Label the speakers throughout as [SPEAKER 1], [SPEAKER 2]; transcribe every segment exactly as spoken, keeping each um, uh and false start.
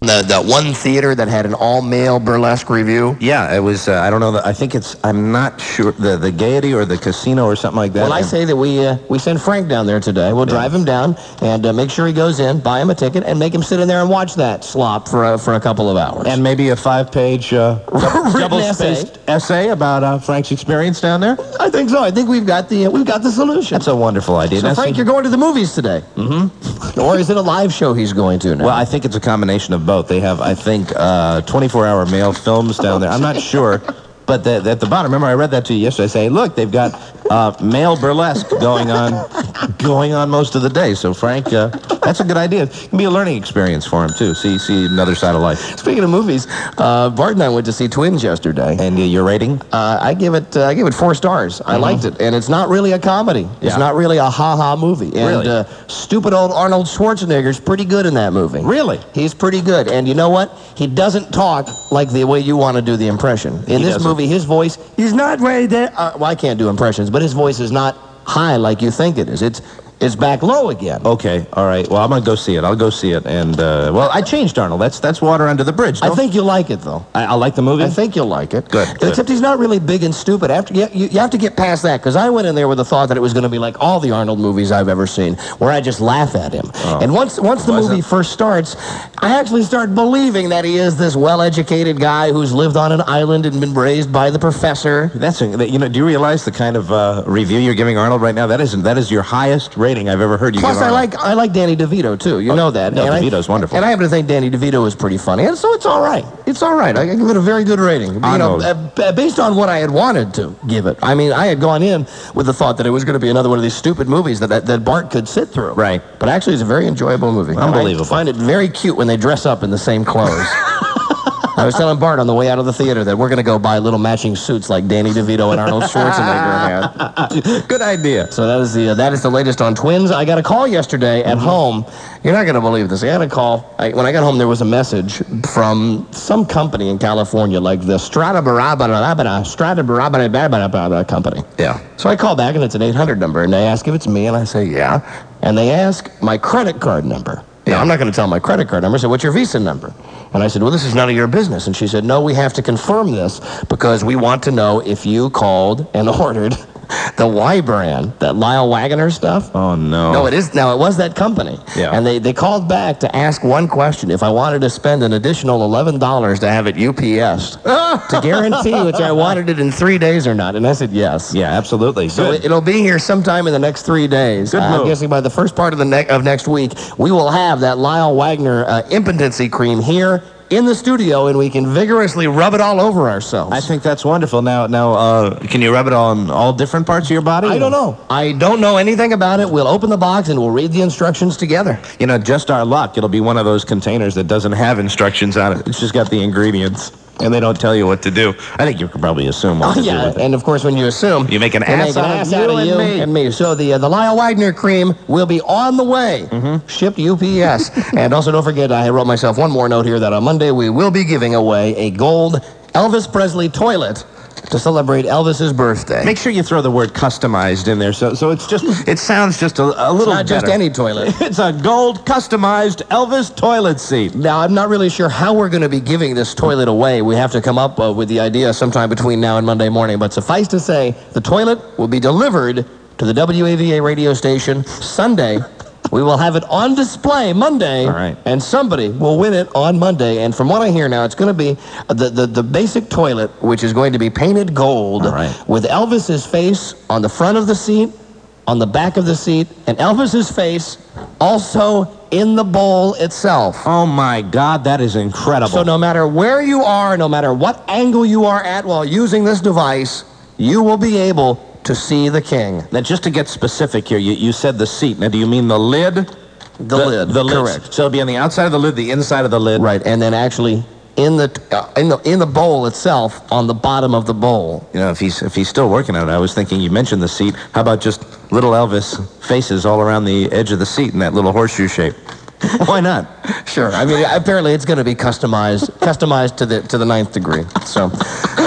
[SPEAKER 1] The, the one theater that had an all-male burlesque review.
[SPEAKER 2] Yeah, it was, uh, I don't know, the, I think it's, I'm not sure, the, the Gaiety or the Casino or something like that.
[SPEAKER 1] Well, I say that we uh, we send Frank down there today. We'll drive yeah. him down and uh, make sure he goes in, buy him a ticket, and make him sit in there and watch that slop for, uh, for a couple of hours.
[SPEAKER 2] And maybe a five-page uh, double-spaced essay. essay about uh, Frank's experience down there?
[SPEAKER 1] I think so. I think we've got the, uh, we've got the solution.
[SPEAKER 2] That's a wonderful idea.
[SPEAKER 1] So,
[SPEAKER 2] That's
[SPEAKER 1] Frank,
[SPEAKER 2] a...
[SPEAKER 1] you're going to the movies today.
[SPEAKER 2] Mm-hmm.
[SPEAKER 1] Or is it a live show he's going to now?
[SPEAKER 2] Well, I think it's a combination of both. They have, I think, uh, twenty-four hour mail films down there. I'm not sure. But the, the, at the bottom, remember I read that to you yesterday. I say, look, they've got uh, male burlesque going on, going on most of the day. So Frank, uh, that's a good idea. It can be a learning experience for him too. See, see another side of life.
[SPEAKER 1] Speaking of movies, uh, Bart and I went to see Twins yesterday.
[SPEAKER 2] And uh, your rating?
[SPEAKER 1] Uh, I give it, uh, I give it four stars. Mm-hmm. I liked it, and it's not really a comedy. It's
[SPEAKER 2] yeah.
[SPEAKER 1] not really a ha-ha movie. And
[SPEAKER 2] really?
[SPEAKER 1] uh, stupid old Arnold Schwarzenegger's pretty good in that movie.
[SPEAKER 2] Really?
[SPEAKER 1] He's pretty good, and you know what? He doesn't talk like the way you want to do the impression. In
[SPEAKER 2] he
[SPEAKER 1] this
[SPEAKER 2] doesn't.
[SPEAKER 1] movie, his voice. He's not way there. Uh, well, I can't do impressions, but his voice is not high like you think it is. It's it's back low again.
[SPEAKER 2] Okay, all right. Well, I'm going to go see it. I'll go see it. And, uh, well, I changed Arnold. That's that's water under the bridge.
[SPEAKER 1] I think you'll like it, though.
[SPEAKER 2] I, I like the movie?
[SPEAKER 1] I think you'll like it.
[SPEAKER 2] Good, good.
[SPEAKER 1] Except he's not really big and stupid. After you, you, you have to get past that, because I went in there with the thought that it was going to be like all the Arnold movies I've ever seen, where I just laugh at him. Oh. And once once the movie first starts, I actually start believing that he is this well-educated guy who's lived on an island and been raised by the professor.
[SPEAKER 2] That's, a, you know, do you realize the kind of uh, review you're giving Arnold right now? That is, that is your highest rating I've ever heard you
[SPEAKER 1] Plus, I like I like Danny DeVito, too. You oh, know that.
[SPEAKER 2] No,
[SPEAKER 1] and
[SPEAKER 2] DeVito's
[SPEAKER 1] I,
[SPEAKER 2] wonderful.
[SPEAKER 1] And I happen to think Danny DeVito is pretty funny, and so it's all right. It's all right. I give it a very good rating. You know, uh, based on what I had wanted to give it. I mean, I had gone in with the thought that it was going to be another one of these stupid movies that, that, that Bart could sit through.
[SPEAKER 2] Right.
[SPEAKER 1] But actually, it's a very enjoyable movie.
[SPEAKER 2] Unbelievable.
[SPEAKER 1] I find it very cute when they dress up in the same clothes. I was telling Bart on the way out of the theater that we're going to go buy little matching suits like Danny DeVito and Arnold Schwarzenegger had.
[SPEAKER 2] Good idea.
[SPEAKER 1] So that is the uh, that is the latest on Twins. I got a call yesterday at mm-hmm. home. You're not going to believe this. I had a call. I, when I got home, there was a message from some company in California, like the Strata Barabara Strata Barabara company.
[SPEAKER 2] Yeah.
[SPEAKER 1] So I call back, and it's an eight hundred number, and they ask if it's me, and I say, yeah. And they ask my credit card number. Yeah. Now, I'm not going to tell my credit card number. I said, what's your Visa number? And I said, well, this is none of your business. And she said, no, we have to confirm this because we want to know if you called and ordered the Y brand, that Lyle Waggoner stuff.
[SPEAKER 2] Oh, no.
[SPEAKER 1] No, it is. Now, it was that company.
[SPEAKER 2] Yeah.
[SPEAKER 1] And they, they called back to ask one question. If I wanted to spend an additional eleven dollars to have it U P S'd to guarantee which I wanted it in three days or not. And I said, yes.
[SPEAKER 2] Yeah, absolutely.
[SPEAKER 1] So
[SPEAKER 2] Good.
[SPEAKER 1] it'll be here sometime in the next three days.
[SPEAKER 2] Good
[SPEAKER 1] uh,
[SPEAKER 2] move.
[SPEAKER 1] I'm guessing by the first part of the ne- of next week, we will have that Lyle Waggoner uh, impotency cream here in the studio, and we can vigorously rub it all over ourselves.
[SPEAKER 2] I think that's wonderful. Now, now, uh, can you rub it on all different parts of your body?
[SPEAKER 1] I don't know. I don't know anything about it. We'll open the box and we'll read the instructions together.
[SPEAKER 2] You know, just our luck. It'll be one of those containers that doesn't have instructions on it. It's just got the ingredients, and they don't tell you what to do. I think you can probably assume what
[SPEAKER 1] oh,
[SPEAKER 2] to
[SPEAKER 1] yeah.
[SPEAKER 2] do with it.
[SPEAKER 1] And of course, when you assume,
[SPEAKER 2] you make an ass,
[SPEAKER 1] make an
[SPEAKER 2] out,
[SPEAKER 1] ass
[SPEAKER 2] of
[SPEAKER 1] out of
[SPEAKER 2] you,
[SPEAKER 1] you
[SPEAKER 2] and, me.
[SPEAKER 1] and me. So the uh, the Lyle Waggoner cream will be on the way,
[SPEAKER 2] mm-hmm.
[SPEAKER 1] shipped U P S. And also, don't forget, I wrote myself one more note here that on Monday we will be giving away a gold Elvis Presley toilet to celebrate Elvis's birthday.
[SPEAKER 2] Make sure you throw the word customized in there, so so it's just it sounds just a, a little
[SPEAKER 1] Not
[SPEAKER 2] better.
[SPEAKER 1] just any toilet.
[SPEAKER 2] It's a gold customized Elvis toilet seat.
[SPEAKER 1] Now, I'm not really sure how we're going to be giving this toilet away. We have to come up uh, with the idea sometime between now and Monday morning. But suffice to say, the toilet will be delivered to the W A V A radio station Sunday. We will have it on display Monday,
[SPEAKER 2] All right.
[SPEAKER 1] and somebody will win it on Monday. And from what I hear now, it's going to be the, the, the basic toilet, which is going to be painted gold
[SPEAKER 2] All right.
[SPEAKER 1] with Elvis's face on the front of the seat, on the back of the seat, and Elvis's face also in the bowl itself.
[SPEAKER 2] Oh, my God, that is incredible.
[SPEAKER 1] So no matter where you are, no matter what angle you are at while using this device, you will be able to see the king.
[SPEAKER 2] Now, just to get specific here, you, you said the seat. Now, do you mean the lid?
[SPEAKER 1] The, the lid,
[SPEAKER 2] the lid.
[SPEAKER 1] Correct.
[SPEAKER 2] So it'll be on the outside of the lid, the inside of the lid.
[SPEAKER 1] Right, and then actually in the uh, in the in the bowl itself, on the bottom of the bowl.
[SPEAKER 2] You know, if he's if he's still working on it, I was thinking you mentioned the seat. How about just little Elvis faces all around the edge of the seat in that little horseshoe shape? Why not?
[SPEAKER 1] Sure. I mean, apparently it's going to be customized, customized to the to the ninth degree. So.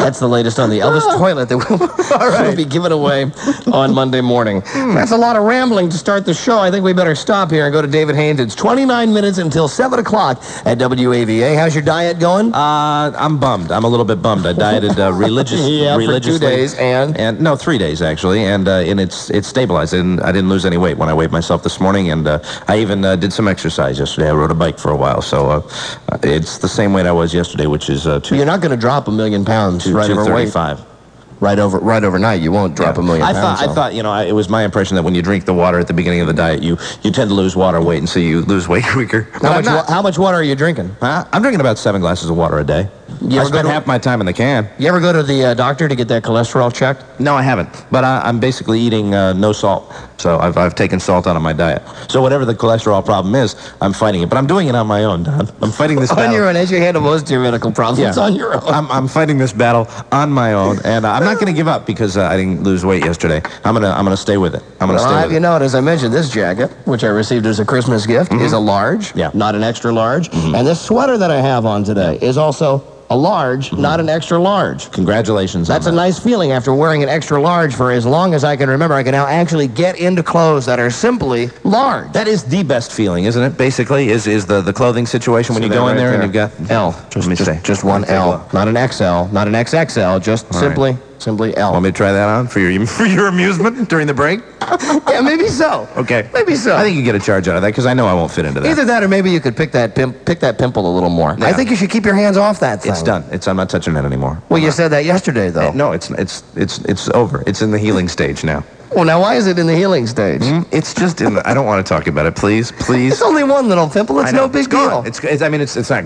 [SPEAKER 1] That's the latest on the Elvis toilet that will,
[SPEAKER 3] right.
[SPEAKER 1] will be given away on Monday morning. That's a lot of rambling to start the show. I think we better stop here and go to David Haynes. It's twenty-nine minutes until seven o'clock at W A V A. How's your diet going?
[SPEAKER 2] Uh, I'm bummed. I'm a little bit bummed. I dieted uh, religious,
[SPEAKER 1] yeah,
[SPEAKER 2] religiously.
[SPEAKER 1] for two days and?
[SPEAKER 2] and no, three days actually, and uh, and it's it's stabilized. I didn't, I didn't lose any weight when I weighed myself this morning, and uh, I even uh, did some exercise yesterday. I rode a bike for a while, so uh, it's the same weight I was yesterday, which is uh, two.
[SPEAKER 1] You're not going to drop a million pounds
[SPEAKER 2] two,
[SPEAKER 1] right
[SPEAKER 2] two
[SPEAKER 1] over weight.
[SPEAKER 2] thirty-five.
[SPEAKER 1] Right over, right overnight, you won't drop
[SPEAKER 2] Yeah.
[SPEAKER 1] a million
[SPEAKER 2] I
[SPEAKER 1] pounds.
[SPEAKER 2] thought, I thought, you know, I, it was my impression that when you drink the water at the beginning of the diet, you you tend to lose water weight, and so you lose weight quicker. But
[SPEAKER 1] How
[SPEAKER 2] I'm
[SPEAKER 1] much,
[SPEAKER 2] not.
[SPEAKER 1] wa- how much water are you drinking?
[SPEAKER 2] Huh? I'm drinking about seven glasses of water a day.
[SPEAKER 1] You
[SPEAKER 2] I
[SPEAKER 1] ever go
[SPEAKER 2] spend
[SPEAKER 1] to-
[SPEAKER 2] half my time in the can.
[SPEAKER 1] You ever go to the uh, doctor to get that cholesterol checked?
[SPEAKER 2] No, I haven't. But I, I'm basically eating uh, no salt. So I've, I've taken salt out of my diet. So whatever the cholesterol problem is, I'm fighting it. But I'm doing it on my own, Don. I'm fighting this battle.
[SPEAKER 1] On your own, as you handle most of your medical problems,
[SPEAKER 2] Yeah.
[SPEAKER 1] it's on your own.
[SPEAKER 2] I'm, I'm fighting this battle on my own, and uh, I'm not going to give up because uh, I didn't lose weight yesterday. I'm gonna I'm gonna stay with it. I'm gonna
[SPEAKER 1] Well,
[SPEAKER 2] stay
[SPEAKER 1] I-
[SPEAKER 2] with
[SPEAKER 1] you
[SPEAKER 2] it.
[SPEAKER 1] know, as I mentioned, this jacket, which I received as a Christmas gift, is a large,
[SPEAKER 2] Yeah.
[SPEAKER 1] not an extra large. And this sweater that I have on today is also a large, not an extra large.
[SPEAKER 2] Congratulations.
[SPEAKER 1] That's a
[SPEAKER 2] on that.
[SPEAKER 1] nice feeling after wearing an extra large for as long as I can remember. I can now actually get into clothes that are simply large.
[SPEAKER 2] That is the best feeling, isn't it? Basically, is is the, the clothing situation when
[SPEAKER 1] See
[SPEAKER 2] you
[SPEAKER 1] that
[SPEAKER 2] go in
[SPEAKER 1] right
[SPEAKER 2] there, and
[SPEAKER 1] there?
[SPEAKER 2] you've got
[SPEAKER 1] L.
[SPEAKER 2] Let me
[SPEAKER 1] just,
[SPEAKER 2] see.
[SPEAKER 1] just one
[SPEAKER 2] Let me take a
[SPEAKER 1] L,
[SPEAKER 2] look.
[SPEAKER 1] not an X L, not an X X L, just
[SPEAKER 2] All
[SPEAKER 1] simply, simply L.
[SPEAKER 2] Want me to try that on for your for your amusement during the break?
[SPEAKER 1] Yeah, maybe so.
[SPEAKER 2] Okay.
[SPEAKER 1] Maybe so.
[SPEAKER 2] I think you get a charge out of that because I know I won't fit into that.
[SPEAKER 1] Either that or maybe you could pick that pimp, pick that pimple a little more. I
[SPEAKER 2] Yeah.
[SPEAKER 1] think you should keep your hands off that thing.
[SPEAKER 2] It's done. It's I'm not touching it anymore.
[SPEAKER 1] Well, you said that yesterday, though.
[SPEAKER 2] Uh, No, it's it's it's it's over. It's in the healing stage now.
[SPEAKER 1] Well, now why is it in the healing stage?
[SPEAKER 2] It's just in. The, I don't want to talk about it, please, please.
[SPEAKER 1] It's only one little pimple. It's
[SPEAKER 2] I know.
[SPEAKER 1] no big
[SPEAKER 2] it's gone.
[SPEAKER 1] deal.
[SPEAKER 2] It's, it's I mean it's it's not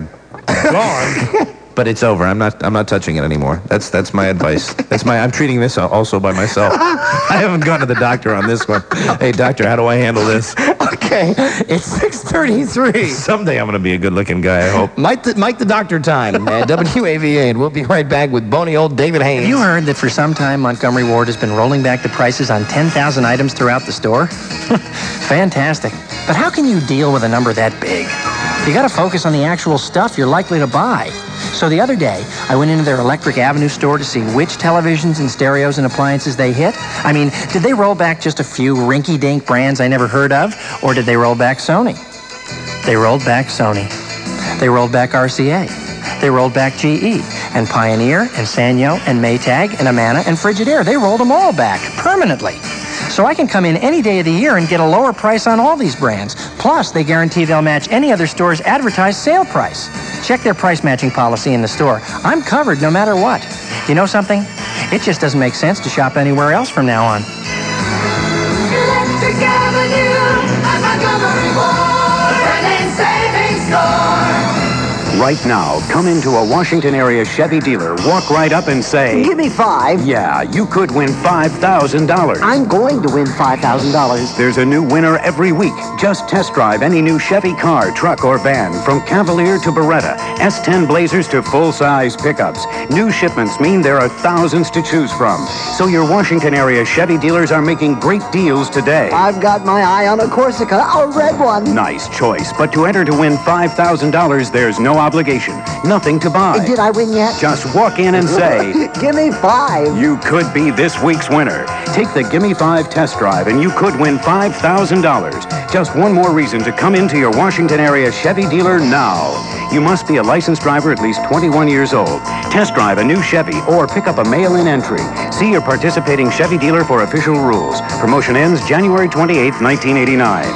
[SPEAKER 2] gone, but it's over. I'm not I'm not touching it anymore. That's that's my advice. That's my. I'm treating this also by myself. I haven't gone to the doctor on this one. Hey doctor, how do I handle this?
[SPEAKER 1] Okay, it's six thirty-three.
[SPEAKER 2] Someday I'm gonna be a good-looking guy. I hope.
[SPEAKER 1] Mike the, Mike the Doctor time at W A V A, and we'll be right back with bony old David Haynes.
[SPEAKER 3] Have you heard that for some time Montgomery Ward has been rolling back the prices on ten thousand items throughout the store? Fantastic. But how can you deal with a number that big? You got to focus on the actual stuff you're likely to buy. So the other day, I went into their Electric Avenue store to see which televisions and stereos and appliances they hit. I mean, did they roll back just a few rinky-dink brands I never heard of, or did they roll back Sony? They rolled back Sony. They rolled back R C A. They rolled back G E, and Pioneer, and Sanyo, and Maytag, and Amana, and Frigidaire. They rolled them all back, permanently. So I can come in any day of the year and get a lower price on all these brands. Plus, they guarantee they'll match any other store's advertised sale price. Check their price matching policy in the store. I'm covered no matter what. You know something? It just doesn't make sense to shop anywhere else from now on.
[SPEAKER 4] Electric Avenue at Montgomery Ward, Brandon Savings Store.
[SPEAKER 5] Right now, come into a Washington area Chevy dealer, walk right up and say,
[SPEAKER 6] Give me five.
[SPEAKER 5] yeah, you could win five thousand dollars.
[SPEAKER 6] I'm going to win five thousand dollars.
[SPEAKER 5] There's a new winner every week. Just test drive any new Chevy car, truck, or van, from Cavalier to Beretta, S ten Blazers to full-size pickups. New shipments mean there are thousands to choose from. So your Washington area Chevy dealers are making great deals today.
[SPEAKER 6] I've got my eye on a Corsica, a red one.
[SPEAKER 5] Nice choice. But to enter to win five thousand dollars, there's no obligation. Nothing to buy.
[SPEAKER 6] Did I win yet?
[SPEAKER 5] Just walk in and say,
[SPEAKER 6] Give me five.
[SPEAKER 5] you could be this week's winner. Take the Gimme five test drive and you could win five thousand dollars. Just one more reason to come into your Washington area Chevy dealer now. You must be a licensed driver at least twenty-one years old. Test drive a new Chevy or pick up a mail-in entry. See your participating Chevy dealer for official rules. Promotion ends January twenty-eighth, nineteen eighty-nine.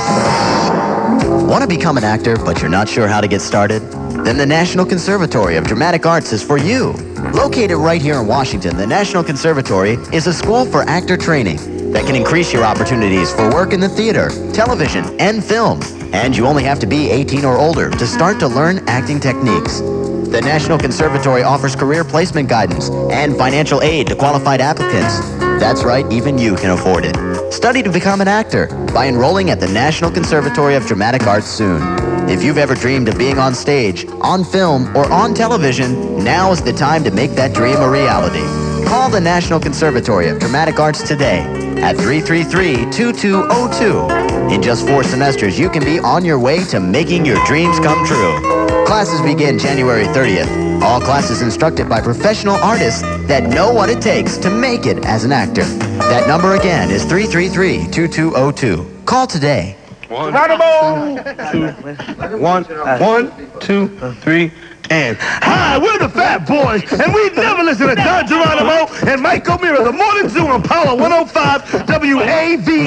[SPEAKER 7] Want to become an actor, but you're not sure how to get started? Then the National Conservatory of Dramatic Arts is for you. Located right here in Washington, the National Conservatory is a school for actor training that can increase your opportunities for work in the theater, television, and film. And you only have to be eighteen or older to start to learn acting techniques. The National Conservatory offers career placement guidance and financial aid to qualified applicants. That's right, even you can afford it. Study to become an actor by enrolling at the National Conservatory of Dramatic Arts soon. If you've ever dreamed of being on stage, on film, or on television, now is the time to make that dream a reality. Call the National Conservatory of Dramatic Arts today at three three three, two two zero two. In just four semesters, you can be on your way to making your dreams come true. Call Classes begin January thirtieth. All classes instructed by professional artists that know what it takes to make it as an actor. That number again is three three three, two two zero two. Call today.
[SPEAKER 8] One, two, one, one, two, three, and hi, we're the Fat Boys, and we never listen to Don Geronimo and Mike O'Meara, the Morning Zoo on Power one oh five W A V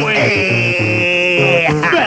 [SPEAKER 8] A.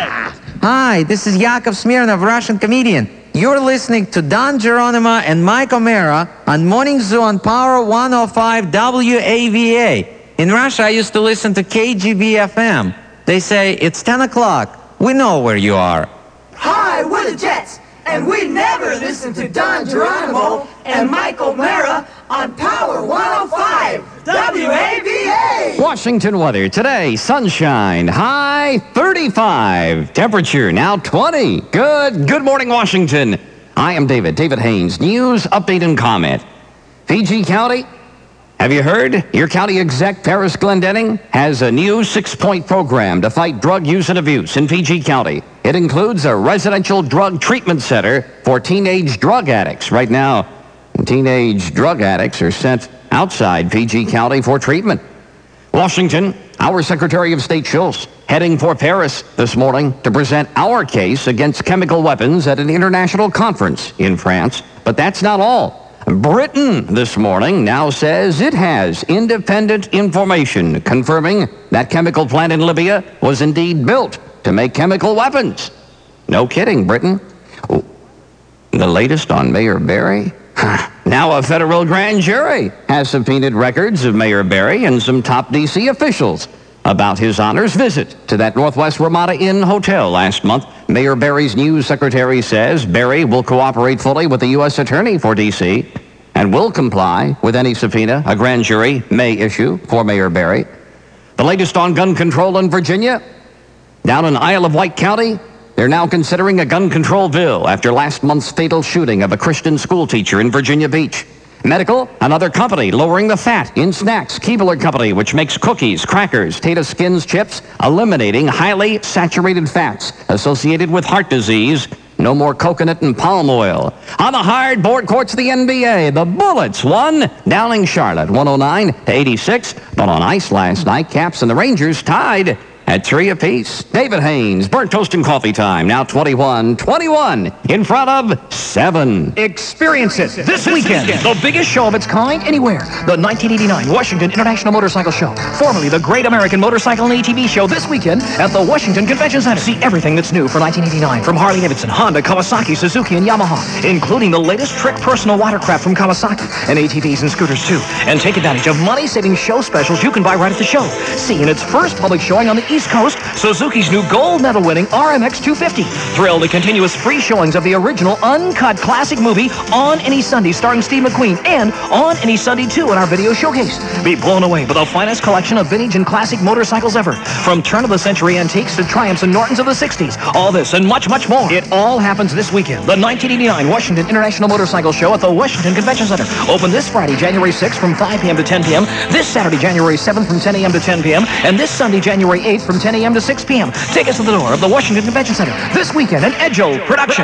[SPEAKER 9] Hi, this is Yakov Smirnov, Russian comedian. You're listening to Don Geronimo and Mike O'Meara on Morning Zoo on Power one oh five W A V A. In Russia, I used to listen to K G B F M. They say, it's ten o'clock. We know where you are.
[SPEAKER 4] Hi, we're the Jets, and we never listen to Don Geronimo and Mike O'Meara on Power one oh five W A V A.
[SPEAKER 10] Washington weather today, sunshine, high thirty-five, temperature now twenty. Good, good morning, Washington. I am David, David Haynes, news, update, and comment. Fiji County, have you heard? Your county exec, Paris Glendenning, has a new six-point program to fight drug use and abuse in Fiji County. It includes a residential drug treatment center for teenage drug addicts. Right now, teenage drug addicts are sent outside Fiji County for treatment. Washington, our Secretary of State Schultz heading for Paris this morning to present our case against chemical weapons at an international conference in France. But that's not all. Britain this morning now says it has independent information confirming that chemical plant in Libya was indeed built to make chemical weapons. No kidding, Britain. Oh, the latest on Mayor Barry? Now a federal grand jury has subpoenaed records of Mayor Barry and some top D C officials about his honor's visit to that Northwest Ramada Inn hotel last month. Mayor Barry's news secretary says Barry will cooperate fully with the U S attorney for D C and will comply with any subpoena a grand jury may issue for Mayor Barry. The latest on gun control in Virginia. Down in Isle of Wight County, they're now considering a gun control bill after last month's fatal shooting of a Christian school teacher in Virginia Beach. Medical, another company lowering the fat in snacks. Keebler Company, which makes cookies, crackers, Tata Skins chips, eliminating highly saturated fats associated with heart disease. No more coconut and palm oil. On the hardboard courts of the N B A, the Bullets won. Downing Charlotte, one oh nine to eighty-six. But on ice last night, Caps and the Rangers tied at three apiece. David Haynes, burnt toast and coffee time. Now twenty-one twenty-one in front of seven.
[SPEAKER 11] Experience it this weekend. The biggest show of its kind anywhere. The nineteen eighty-nine Washington International Motorcycle Show. Formerly the Great American Motorcycle and A T V Show, this weekend at the Washington Convention Center. See everything that's new for nineteen eighty-nine from Harley Davidson, Honda, Kawasaki, Suzuki, and Yamaha, including the latest trick personal watercraft from Kawasaki, and A T Vs and scooters too. And take advantage of money-saving show specials you can buy right at the show. See in its first public showing on the East Coast, Suzuki's new gold medal-winning R M X two fifty. Thrill to continuous free showings of the original uncut classic movie On Any Sunday starring Steve McQueen and On Any Sunday two in our video showcase. Be blown away by the finest collection of vintage and classic motorcycles ever. From turn-of-the-century antiques to Triumphs and Nortons of the sixties. All this and much, much more. It all happens this weekend. The nineteen eighty-nine Washington International Motorcycle Show at the Washington Convention Center. Open this Friday, January sixth from five p.m. to ten p.m. This Saturday, January seventh from ten a.m. to ten p.m. And this Sunday, January eighth from ten a.m. to six p.m. Tickets at the door of the Washington Convention Center. This weekend, an Edjo production.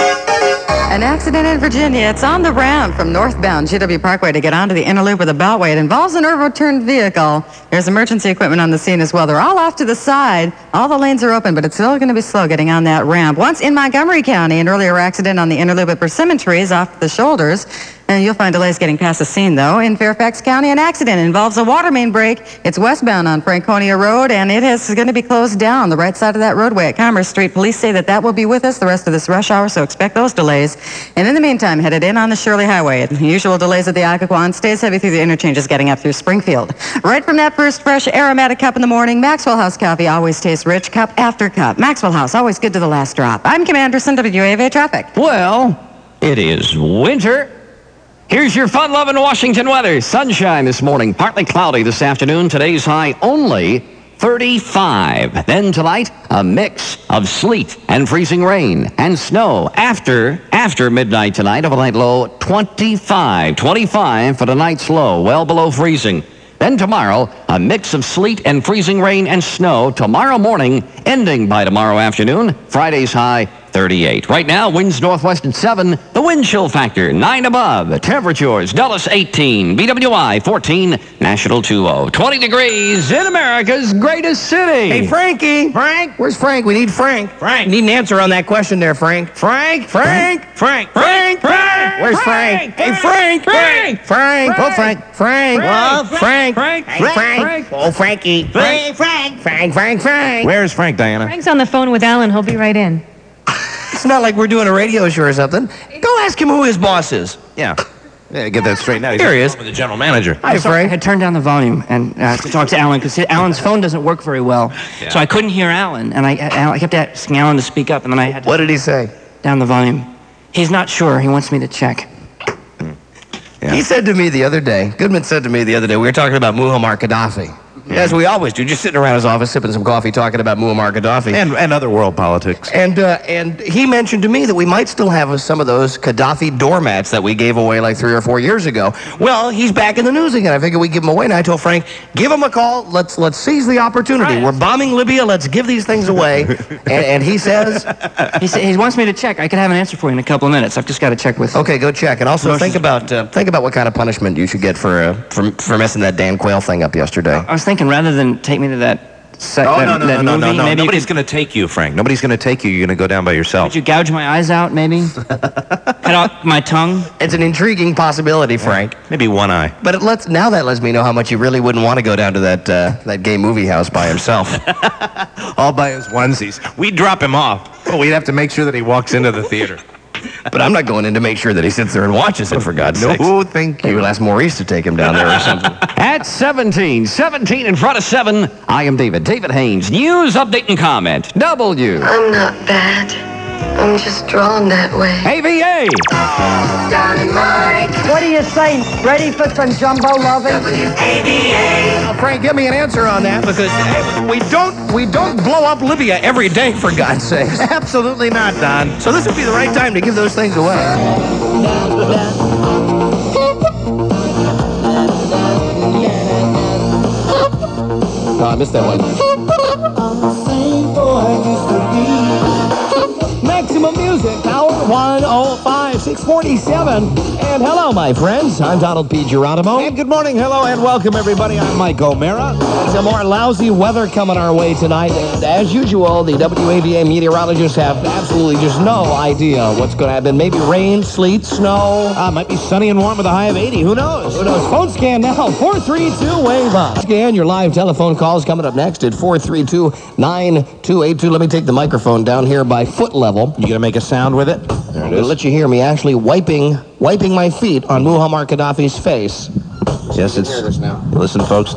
[SPEAKER 12] An accident in Virginia. It's on the ramp from northbound G W Parkway to get onto the inner loop of the Beltway. It involves an overturned vehicle. There's emergency equipment on the scene as well. They're all off to the side. All the lanes are open, but it's still going to be slow getting on that ramp. Once in Montgomery County, an earlier accident on the inner loop at Persimmon Trees off the shoulders. And you'll find delays getting past the scene, though. In Fairfax County, an accident involves a water main break. It's westbound on Franconia Road, and it is going to be closed down the right side of that roadway at Commerce Street. Police say that that will be with us the rest of this rush hour, so expect those delays. And in the meantime, headed in on the Shirley Highway. Usual delays at the Occoquan. Stays heavy through the interchanges getting up through Springfield. Right from that first fresh aromatic cup in the morning, Maxwell House coffee always tastes rich, cup after cup. Maxwell House, always good to the last drop. I'm Kim Anderson, W A V A Traffic.
[SPEAKER 10] Well, it is winter. Here's your fun-loving Washington weather. Sunshine this morning, partly cloudy this afternoon. Today's high only thirty-five. Then tonight, a mix of sleet and freezing rain and snow. After after midnight tonight, overnight low twenty-five. twenty-five for tonight's low, well below freezing. Then tomorrow, a mix of sleet and freezing rain and snow. Tomorrow morning, ending by tomorrow afternoon. Friday's high thirty-eight. Right now, winds northwest at seven. The wind chill factor, nine above. Temperatures, Dulles eighteen, B W I fourteen, National twenty. twenty degrees in America's greatest city.
[SPEAKER 3] Hey, Frankie. Frank? Where's Frank? We need Frank. Frank. Need an answer on that question there, Frank. Frank? Frank? Frank? Frank? Frank? Where's Frank? Hey, Frank. Frank. Frank. Oh, Frank. Frank. Well, Frank. Frank. Frank. Oh, Frankie. Frank. Frank. Frank. Frank. Frank.
[SPEAKER 2] Where's Frank, Diana?
[SPEAKER 13] Frank's on the phone with Alan. He'll be right in.
[SPEAKER 3] It's not like we're doing a radio show or something. Go ask him who his boss is.
[SPEAKER 2] Yeah. Yeah, get that straightened out. He's
[SPEAKER 3] Here he is.
[SPEAKER 2] With the general manager.
[SPEAKER 3] Hi, Frank.
[SPEAKER 11] I had turned down the volume and uh, to talk to Alan because Alan's phone doesn't work very well.
[SPEAKER 2] Yeah.
[SPEAKER 11] So I couldn't hear Alan, and I, I kept asking Alan to speak up, and then I had to
[SPEAKER 3] What did he say?
[SPEAKER 11] down the volume. He's not sure. He wants me to check.
[SPEAKER 3] Yeah. He said to me the other day, Goodman said to me the other day, we were talking about Muammar Gaddafi. As we always do, just sitting around his office, sipping some coffee, talking about Muammar Gaddafi.
[SPEAKER 2] And, and other world politics.
[SPEAKER 3] And uh, and he mentioned to me that we might still have some of those Gaddafi doormats that we gave away like three or four years ago. Well, he's back in the news again. I figured we'd give him away. And I told Frank, give him a call. Let's let's seize the opportunity.
[SPEAKER 11] Right.
[SPEAKER 3] We're bombing Libya. Let's give these things away. and, and he says...
[SPEAKER 11] He, sa- he wants me to check. I could have an answer for you in a couple of minutes. I've just got to check with...
[SPEAKER 3] Okay, go check. And also
[SPEAKER 11] Most-
[SPEAKER 3] think about uh, think about what kind of punishment you should get for, uh, for, for messing that Dan Quayle thing up yesterday.
[SPEAKER 11] I was thinking rather than take me to that, se-
[SPEAKER 2] Oh,
[SPEAKER 11] that,
[SPEAKER 2] no, no,
[SPEAKER 11] that
[SPEAKER 2] no, no,
[SPEAKER 11] movie,
[SPEAKER 2] no, no.
[SPEAKER 11] maybe you
[SPEAKER 2] Nobody's
[SPEAKER 11] could,
[SPEAKER 2] going to take you, Frank. Nobody's going to take you. You're going to go down by yourself.
[SPEAKER 11] could you gouge my eyes out, maybe? Cut out my tongue?
[SPEAKER 3] It's an intriguing possibility, Frank.
[SPEAKER 2] Maybe one eye.
[SPEAKER 3] But it lets now that lets me know how much he really wouldn't want to go down to that uh, that gay movie house by himself.
[SPEAKER 2] All by his onesies. We'd drop him off. But we'd have to make sure that he walks into the theater.
[SPEAKER 3] But I'm not going in to make sure that he sits there and watches it, for God's sake.
[SPEAKER 2] No, thank
[SPEAKER 3] Maybe
[SPEAKER 2] you.
[SPEAKER 3] we'll ask Maurice to take him down there or something.
[SPEAKER 10] At seventeen, seventeen in front of seven, I am David. David Haynes, news, update, and comment. W.
[SPEAKER 14] I'm not bad. I'm just drawn that way.
[SPEAKER 10] A V A.
[SPEAKER 14] Dynamite.
[SPEAKER 6] What do you say? Ready for some jumbo loving?
[SPEAKER 14] A V A.
[SPEAKER 3] Now, Frank, give me an answer on that, because eh, we don't we don't blow up Libya every day, for God's sake.
[SPEAKER 2] Absolutely not, Don.
[SPEAKER 3] So this would be the right time to give those things away. Oh, I missed that one. Maximum Music, Power one oh five, six forty-seven. And hello, my friends. I'm Donald P. Geronimo.
[SPEAKER 2] And good morning, hello, and welcome, everybody. I'm Mike O'Mara.
[SPEAKER 3] Some more lousy weather coming our way tonight. And as usual, the W A V A meteorologists have absolutely just no idea what's going to happen. Maybe rain, sleet, snow.
[SPEAKER 2] Uh, might be sunny and warm with a high of eighty. Who knows?
[SPEAKER 3] Who knows? Phone scan now, four three two, wave up. Scan, your live telephone calls coming up next at four three two, nine two eight two. Let me take the microphone down here by foot level.
[SPEAKER 2] You going to make a sound with it?
[SPEAKER 3] There it is. I'll let you hear me actually wiping wiping my feet on Muammar Gaddafi's face.
[SPEAKER 2] Yes, it's...
[SPEAKER 3] Hear this now.
[SPEAKER 2] Listen, folks.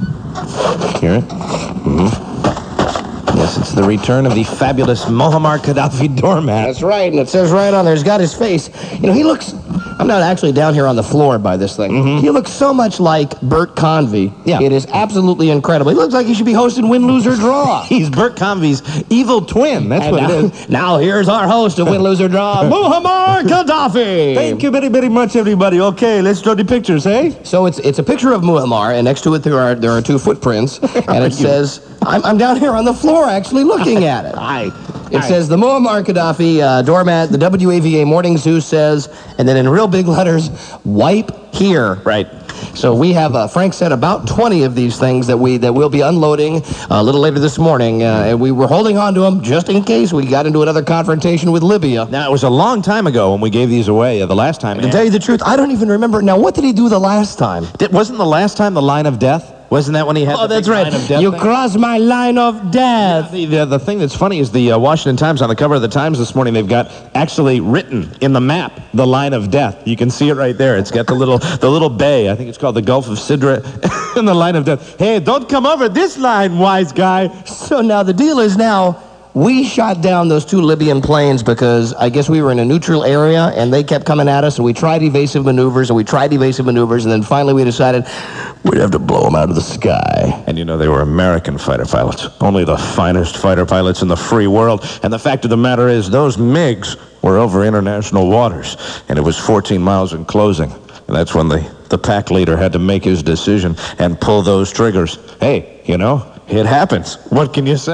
[SPEAKER 2] Hear it? Mm-hmm. Yes, it's the return of the fabulous Muammar Gaddafi doormat.
[SPEAKER 3] That's right, and it says right on there, it's got his face. You know, he looks... I'm not actually down here on the floor by this thing.
[SPEAKER 2] Mm-hmm.
[SPEAKER 3] He looks so much like Bert Convy.
[SPEAKER 2] Yeah.
[SPEAKER 3] It is absolutely incredible. He looks like he should be hosting Win, Lose, or Draw.
[SPEAKER 2] He's Bert Convy's evil twin. That's
[SPEAKER 3] And
[SPEAKER 2] what
[SPEAKER 3] now,
[SPEAKER 2] it is.
[SPEAKER 3] Now here's our host of Win, Lose, or Draw, Muammar Gaddafi.
[SPEAKER 2] Thank you very, very much, everybody. Okay, let's draw the pictures, eh?
[SPEAKER 3] So it's it's a picture of Muammar, and next to it there are there are two footprints, and it says, I'm, I'm down here on the floor actually looking at it.
[SPEAKER 2] Hi.
[SPEAKER 3] It says the Muammar Gaddafi uh, doormat. The W A V A Morning Zoo says, and then in real big letters, wipe here.
[SPEAKER 2] Right.
[SPEAKER 3] So we have, uh, Frank said, about twenty of these things that we that we'll be unloading uh, a little later this morning, uh, and we were holding on to them just in case we got into another confrontation with Libya.
[SPEAKER 2] Now, it was a long time ago when we gave these away, uh, the last time.
[SPEAKER 3] To tell you the truth, I don't even remember. Now, what did he do the last time?
[SPEAKER 2] Did, wasn't the last time the line of death? Wasn't that when he had
[SPEAKER 3] Oh,
[SPEAKER 2] the
[SPEAKER 3] that's
[SPEAKER 2] big
[SPEAKER 3] right.
[SPEAKER 2] line of death
[SPEAKER 3] You
[SPEAKER 2] thing?
[SPEAKER 3] crossed my line of death.
[SPEAKER 2] The, the, the thing that's funny is the uh, Washington Times, on the cover of the Times this morning, they've got actually written in the map the line of death. You can see it right there. It's got the little the little bay. I think it's called the Gulf of Sidra in the line of death. Hey, don't come over this line, wise guy.
[SPEAKER 3] So now the deal is now, we shot down those two Libyan planes because I guess we were in a neutral area and they kept coming at us, and we tried evasive maneuvers and we tried evasive maneuvers, and then finally we decided we'd have to blow them out of the sky.
[SPEAKER 2] And you know, they were American fighter pilots. Only the finest fighter pilots in the free world. And the fact of the matter is, those MiGs were over international waters, and it was fourteen miles in closing. And that's when the, the pack leader had to make his decision and pull those triggers. Hey, you know, it happens. What can you say?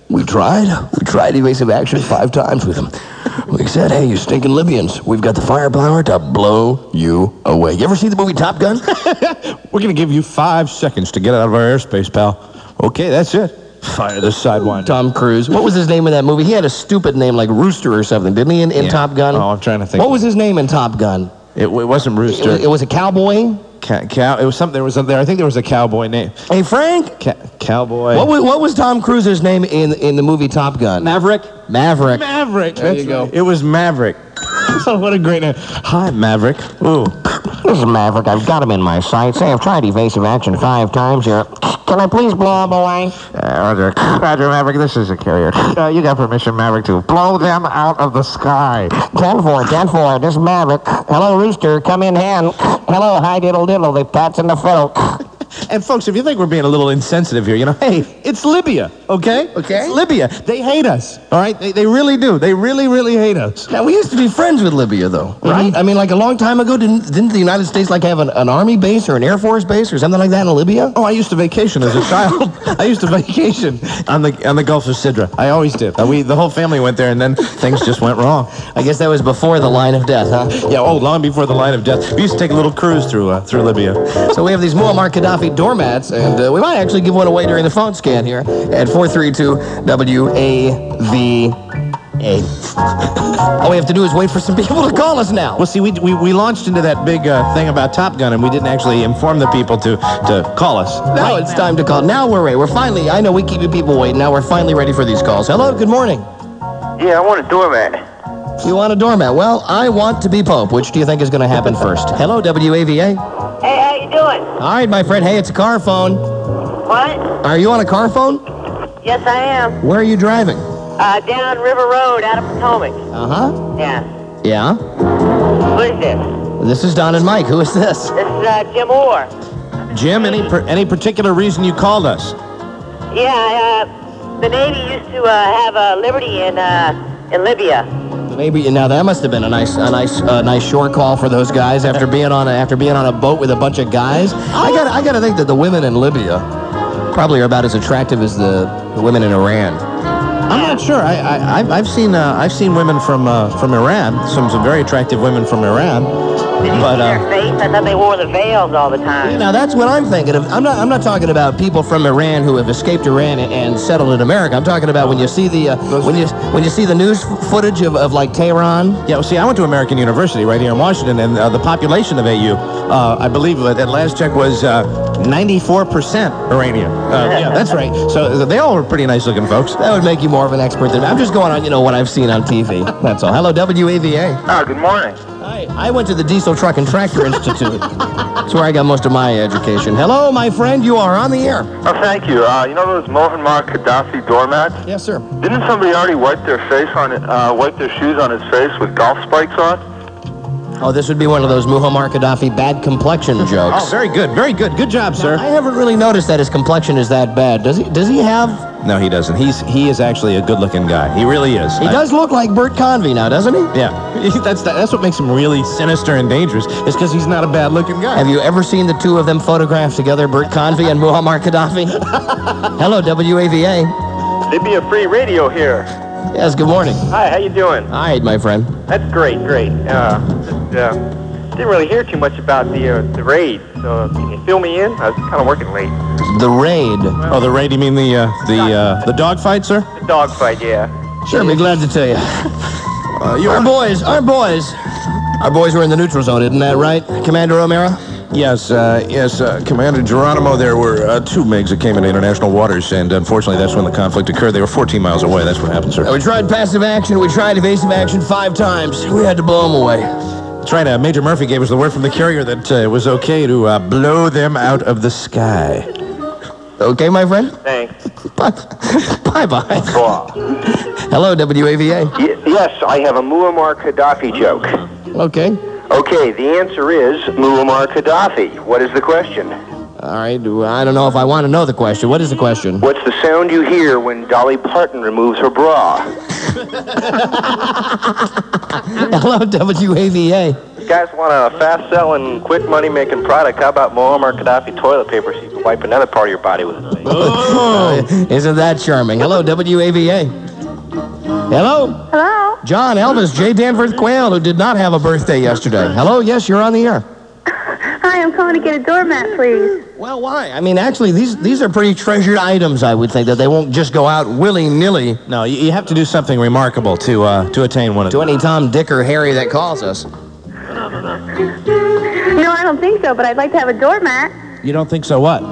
[SPEAKER 1] We tried. We tried evasive action five times with him. We said, hey, you stinking Libyans, we've got the firepower to blow you away. You ever see the movie Top Gun?
[SPEAKER 2] We're going to give you five seconds to get out of our airspace, pal. Okay, that's it. Fire the Sidewinder.
[SPEAKER 1] Tom Cruise. What was his name in that movie? He had a stupid name like Rooster or something, didn't he, in, in
[SPEAKER 2] Yeah.
[SPEAKER 1] Top Gun?
[SPEAKER 2] Oh, I'm trying to think.
[SPEAKER 1] What was his name in Top Gun?
[SPEAKER 2] It, it wasn't
[SPEAKER 1] It
[SPEAKER 2] Rooster.
[SPEAKER 1] was, it was a cowboy?
[SPEAKER 2] Ca- cow. It was something. There was something there. I think there was a cowboy name.
[SPEAKER 1] Hey, Frank?
[SPEAKER 2] Ca- cowboy.
[SPEAKER 1] What was, what was Tom Cruise's name in, in the movie Top Gun?
[SPEAKER 10] Maverick?
[SPEAKER 1] Maverick.
[SPEAKER 2] Maverick.
[SPEAKER 1] There
[SPEAKER 2] That's
[SPEAKER 1] you go.
[SPEAKER 2] right. It was Maverick. Oh, what a great name. Hi, Maverick. Ooh.
[SPEAKER 1] This is Maverick. I've got him in my sights. Hey, I've tried evasive action five times here. Can I please blow him away?
[SPEAKER 15] Uh, Roger. Roger, Maverick, this is a carrier. Uh, you got permission, Maverick, to blow them out of the sky.
[SPEAKER 1] ten four, ten four, this is Maverick. Hello, Rooster, come in hand. Hello, hi diddle diddle, the pats in the fiddle.
[SPEAKER 2] And folks, if you think we're being a little insensitive here, you know, hey, it's Libya, okay?
[SPEAKER 1] Okay.
[SPEAKER 2] It's Libya. They hate us, all right? They, they really do. They really, really hate us.
[SPEAKER 1] Now, we used to be friends with Libya, though, right? I mean, like a long time ago, didn't, didn't the United States like have an, an army base or an air force base or something like that in Libya?
[SPEAKER 2] Oh, I used to vacation as a child. I used to vacation on the on the Gulf of Sidra. I always did. Uh, we the whole family went there, and then things just went wrong.
[SPEAKER 1] I guess that was before the line of death, huh?
[SPEAKER 2] Yeah. Oh, long before the line of death. We used to take a little cruise through uh, through Libya.
[SPEAKER 1] So we have these Muammar Gaddafi doormats, and uh, we might actually give one away during the phone scan here at four three two W A V A. All we have to do is wait for some people to call us now.
[SPEAKER 2] Well, see, we we, we launched into that big uh, thing about Top Gun, and we didn't actually inform the people to to call us.
[SPEAKER 1] Now it's time to call. Now we're ready. We're finally, I know we keep you people waiting. Now we're finally ready for these calls. Hello, good morning.
[SPEAKER 16] Yeah, I want a doormat.
[SPEAKER 1] You want a doormat? Well, I want to be Pope. Which do you think is going to happen first? Hello, W A V A.
[SPEAKER 6] Hey, how you doing?
[SPEAKER 1] All right, my friend. Hey, it's a car phone.
[SPEAKER 6] What?
[SPEAKER 1] Are you on a car phone?
[SPEAKER 6] Yes, I am.
[SPEAKER 1] Where are you driving?
[SPEAKER 6] Uh, down River Road out of Potomac.
[SPEAKER 1] Uh-huh.
[SPEAKER 6] Yeah.
[SPEAKER 1] Yeah?
[SPEAKER 6] Who is this?
[SPEAKER 1] This is Don and Mike. Who is this?
[SPEAKER 6] This is uh, Jim Orr.
[SPEAKER 2] Jim, any per, any particular reason you called us?
[SPEAKER 6] Yeah, uh, the Navy used to uh, have a Liberty in uh, in Libya.
[SPEAKER 1] Maybe now that must have been a nice, a nice, uh, nice short call for those guys after being on a, after being on a boat with a bunch of guys. I got, I got to think that the women in Libya probably are about as attractive as the, the women in Iran.
[SPEAKER 2] I'm not sure. I, I I've, I've seen uh, I've seen women from uh, from Iran. Some some very attractive women from Iran.
[SPEAKER 6] Did you
[SPEAKER 2] But,
[SPEAKER 6] see
[SPEAKER 2] uh,
[SPEAKER 6] their face? I thought they wore the veils all the time.
[SPEAKER 1] Now that's what I'm thinking of. I'm not, I'm not talking about people from Iran who have escaped Iran and, and settled in America. I'm talking about when you see the, uh, when you when you see the news footage of, of like Tehran.
[SPEAKER 2] Yeah, well, see, I went to American University right here in Washington, and uh, the population of A U, uh, I believe at at last check was uh, ninety-four percent Iranian. Uh, yeah, that's right. So they all were pretty nice-looking folks.
[SPEAKER 1] That would make you more of an expert than me. I'm just going on, you know, what I've seen on T V. That's all. Hello, W A V A.
[SPEAKER 16] Oh, good morning.
[SPEAKER 1] Hi. I went to the Diesel Truck and Tractor Institute. That's where I got most of my education. Hello, my friend. You are on the air.
[SPEAKER 16] Oh, thank you. Uh, you know those Muammar Gaddafi doormats?
[SPEAKER 1] Yes, sir.
[SPEAKER 16] Didn't somebody already wipe their face on it, uh, wipe their shoes on his face with golf spikes on?
[SPEAKER 1] Oh, this would be one of those Muammar Gaddafi bad complexion jokes.
[SPEAKER 2] Oh, very good, very good. Good job, sir.
[SPEAKER 1] I haven't really noticed that his complexion is that bad. Does he? Does he have?
[SPEAKER 2] No, he doesn't. He's he is actually a good-looking guy. He really is.
[SPEAKER 1] He
[SPEAKER 2] I-
[SPEAKER 1] does look like Bert Convy now, doesn't he?
[SPEAKER 2] Yeah, that's that's what makes him really sinister and dangerous. Is because he's not a bad-looking guy.
[SPEAKER 1] Have you ever seen the two of them photographed together, Bert Convy and Muammar Gaddafi? Hello, W A V A.
[SPEAKER 16] Libya Free Radio here.
[SPEAKER 1] Yes, good morning.
[SPEAKER 16] Hi, how you doing?
[SPEAKER 1] All right, my friend.
[SPEAKER 16] That's great, great. Uh, just, uh, didn't really hear too much about the uh, the raid, so can you fill me in? I was kind of working late.
[SPEAKER 1] The raid.
[SPEAKER 2] Oh, the raid? You mean the uh, the uh, the dogfight, sir?
[SPEAKER 16] The dogfight, yeah.
[SPEAKER 1] Sure, I'd be glad to tell you.
[SPEAKER 2] Uh, you
[SPEAKER 1] our boys, our boys, our boys were in the neutral zone, isn't that right, Commander O'Mara?
[SPEAKER 2] Yes, uh, yes, uh, Commander Geronimo. There were uh, two MiGs that came into international waters, and unfortunately, that's when the conflict occurred. They were fourteen miles away. That's what happened, sir.
[SPEAKER 1] We tried passive action. We tried evasive action five times. We had to blow them away.
[SPEAKER 2] That's right. Uh, Major Murphy gave us the word from the carrier that uh, it was okay to uh, blow them out of the sky.
[SPEAKER 1] Okay, my friend?
[SPEAKER 16] Thanks.
[SPEAKER 1] Bye-bye. Hello, W A V A.
[SPEAKER 16] Y- yes, I have a Muammar Gaddafi joke.
[SPEAKER 1] Okay.
[SPEAKER 16] Okay, the answer is Muammar Gaddafi. What is the question?
[SPEAKER 1] All right. I don't know if I want to know the question. What is the question?
[SPEAKER 16] What's the sound you hear when Dolly Parton removes her bra?
[SPEAKER 1] Hello, W A V A.
[SPEAKER 16] you guys want a fast-selling, quick money-making product, how about Muammar Gaddafi toilet paper so you can wipe another part of your body with it?
[SPEAKER 1] Oh, isn't that charming? Hello, W A V A. Hello?
[SPEAKER 17] Hello?
[SPEAKER 1] John, Elvis, J. Danforth Quayle, who did not have a birthday yesterday. Hello, yes, you're on the air.
[SPEAKER 17] Hi, I'm calling to get a doormat, please.
[SPEAKER 1] Well, why? I mean, actually, these these are pretty treasured items, I would think, that they won't just go out willy-nilly.
[SPEAKER 2] No, you, you have to do something remarkable to uh, to attain one of
[SPEAKER 1] To
[SPEAKER 2] them.
[SPEAKER 1] any Tom, Dick, or Harry that calls us.
[SPEAKER 17] No, I don't think so, but I'd like to have a doormat.
[SPEAKER 2] You don't think so what?